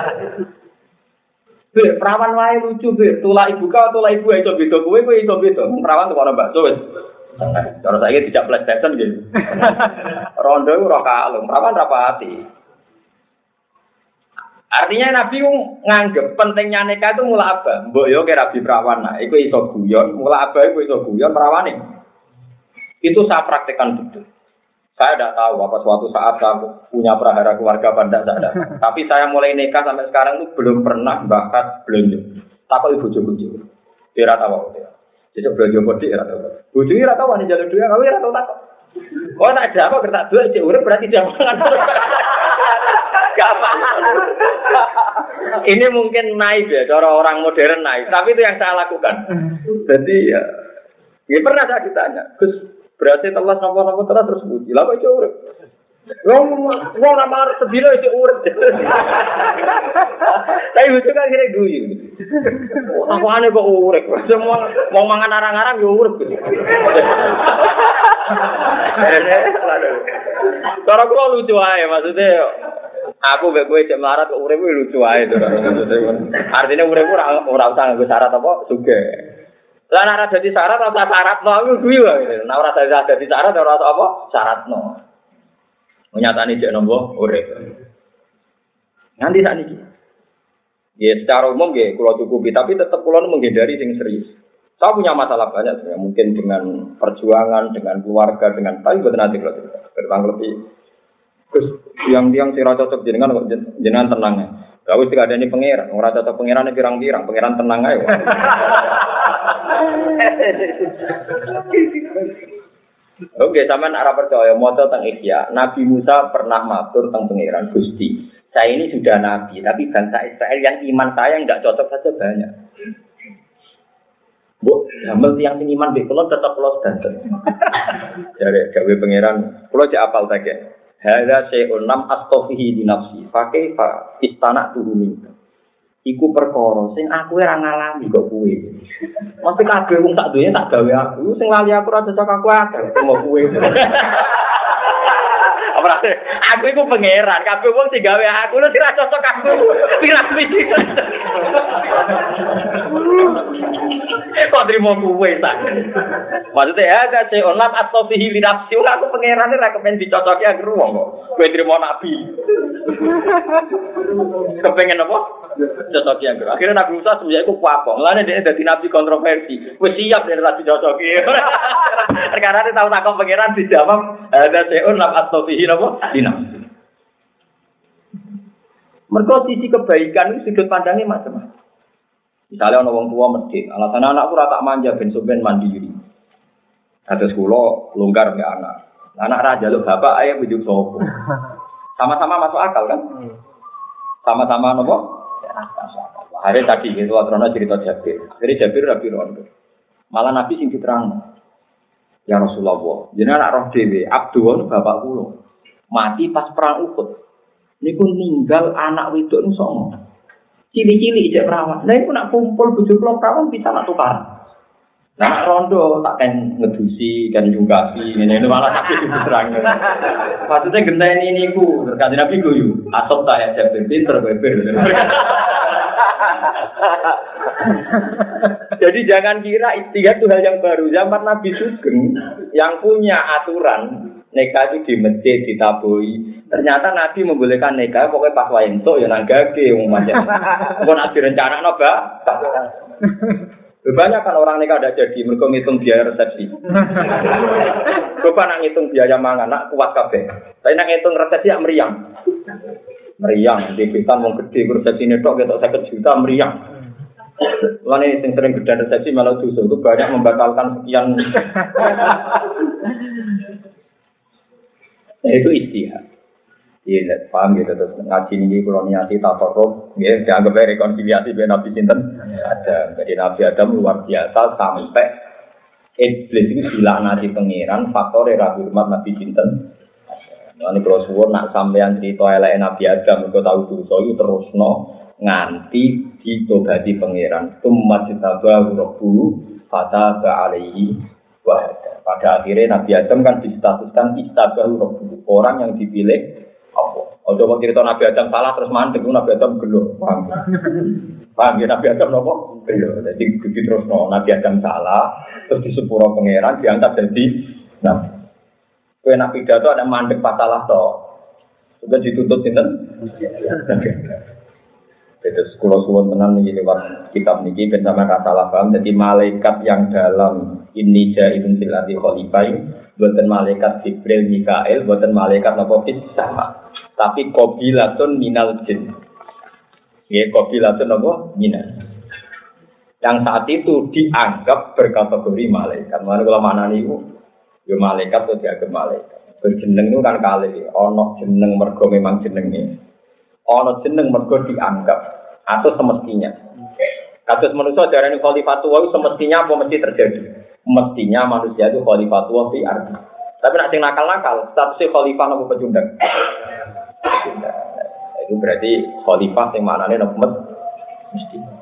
Perawan wae lucu bir, tula ibu kau tula ibu iso beda kowe iso beda. Perawan tuh ana bakso wis. Cara saiki dijak PlayStation gitu. Rondo ora kalung, perawan ra pati. Artinya Nabi nganggep pentingnya nikah itu mula aba. Mbok yo kira rabi perawan nah, iku iso guyon, mula aba iku iso guyon perawane. Itu saya praktekkan betul. Saya tidak tahu apa suatu saat saya punya prahara keluarga pada saya. Tapi saya mulai nikah sampai sekarang itu belum pernah bakat belanja. Takut ibu jodoh. Dia rata tahu. Jadi belanja bodi rata tahu. Budi rata tahu nih jalur dua. Kau rata tahu tak? Oh tak ada apa kertas dua cek urip berarti jangan. Gampang. Ini mungkin naif ya, cara orang modern naif. Tapi itu yang saya lakukan. Jadi ya pernah saya ditanya, Gus. Berarti telah nopo-nopo telah terus puji. Lah kok iso urip? Wong namar sedina iso urip. Tapi lucu kan kira guyu. Aku aneh kok urip. Semua mau mangan arang-arang yo urip. Cara kula lucu ae maksudnya aku mbek kowe cek melarat kok urip lucu ae to. Artinya urip ora usah nggo syarat apa sugih. Lah nek dadi syarat ora syaratno aku kuwi wae. Nek ora dadi syarat ora apa syaratno. Menyatani jek nombo urip. Nanti sakniki. Ya secara umum nggih kula cukupi tapi tetep kula menghindari sing serius. Saya punya masalah banyak sebenarnya mungkin dengan perjuangan, dengan keluarga, dengan tapi boten nanti kula cerita lebih. Terus yang sira cocok jenengan kok jenengan tenang ya. Lah wis tidak ada ini pangeran, ora cocok pangerane pirang-pirang, pangeran tenang ae. Oke, sampean ora percaya maca teng Ihya, Nabi Musa pernah matur teng pangeran Gusti. Saya ini sudah nabi, tapi bangsa Israel yang iman saya enggak cocok saja banyak. Bu, hamil tiang sing iman mbek kula tetep kula sedanten. Jare gawe pangeran, kula cek apal tak ya. Hadza syai'un lam astafihi di nafsi. Pakai fa istana tuhumi. Iku perkara sing aku ora ngalami kok kuwe. Mesti kabeh wong sak donya tak gawe aku, sing lali aku ora cocok aku akeh mau kuwe. Ora aku iku pangeran, kabeh wong sing gawe aku lu ora cocok aku. Pirang iki. Kok trimo kuwe sak. Maksudnya ada sing onat atau fihi li nafsi aku pangeran ora kepen dicocoki aku wong kok. Kowe trimo nabi. Kepengen apa? Cocoki yang gerak. Akhirnya Nabi Musa semenjak itu kuapong. Lainnya dia jadi nabi kontroversi. Wes siap dia tadi cocoki. Karena dia tahu takut pangeran dijawab. Ada seun lam astofihi apa? Dina. Mereka sisi kebaikan itu sudut pandangnya macam-macam. Misalnya orang tua medit. Alasan anakku rata manja ben soben mandiri. Ada sekolah longgar ke anak. Anak raja lo bapak ayah bujuk sopo. Sama-sama masuk akal kan? Sama-sama nopo? Hari tadi itu atrono cerita Jabir. Jadi Jabir rapi rondo. Malah Nabi sing diterang. Ya Rasulullah, jenengan anak roh dhewe, Abdul bapak kula. Mati pas perang Uhud. Niku ninggal anak wedok nu songo. Cili-cili ijek perawan. Lah iku nak kumpul bojo kula perawan bisa nak tukar. Nah rondo tak kan ngedusi kan jungkasi ngene malah tapi diterang. Maksudnya genteni niku terkait Nabi guyu. Asop tak ya Jabir pinter beber. Jadi jangan kira ijtihad itu hal yang baru. Zaman Nabi Sugeng yang punya aturan nikah itu di masjid ditabui. Ternyata Nabi membolehkan nikah pokoknya pas wae entuk ya nang gage wong macam. Kok nak direncanakno, Mbak? Banyak kan orang nikah ada jadi mergo ngitung biaya resepsi. Coba nang ngitung biaya mangan nak kuat kabeh. Tapi nang ngitung resepsi ya meriang. Meriang, di kita mau gede resepsi ini tok ketok 50 juta meriang. Lan ini sing sering gede resepsi malah dosa itu banyak membatalkan sekian. Itu ijtihad. Iya, paham gitu terus ngaji ini kalau niati tafarruq, ya dianggap rekonsiliasi dengan Nabi sinten ada. Jadi Nabi Adam luar biasa sampai iblis itu dilaknati pangeran faktor rabi hormat Nabi sinten. Ini kalau suwon nak sampean cerita elek Nabi Adam kok tahu dosa itu terusno nganti ditobati pangeran. Tumma jitabahu rabbuhu fataba alaihi wa hada. Pada akhirnya Nabi Adam kan distatuskan istabahu rabbuhu, orang yang dipilih Allah. Coba cerita Nabi Adam salah terus mandek Nabi Adam gelo. Paham ya Nabi Adam nopo? Gelo. Jadi terus Nabi Adam salah terus disepuro pangeran diangkat jadi nabi. Kowe nak pidato ada mandek pasalah to. Sudah dituntut sinten? Terus kula suwun tenan iki lewat kitab niki ben sampeyan ra salah paham. Jadi malaikat yang dalam ini jailun fil ardi khalifah boten malaikat Jibril Mikail, boten malaikat napa fis sama. Tapi qabilatun minal jin. Nggih qabilatun apa? Minal. Yang saat itu dianggap berkategori malaikat. Mana kalau mana niku? Ya malaikat atau dianggap malaikat. Berjeneng itu kan kali. Ono jeneng mergo memang jenenge. Ono jeneng mergo dianggap atau semestinya. Kasus manusia darani khalifatullah semestinya apa mesti terjadi? Mestinya manusia itu khalifatullah di ardi. Tapi nak sing nakal-nakal, statusnya khalifah nopo pecundang. Itu berarti khalifah yang maknanya nopo mesti.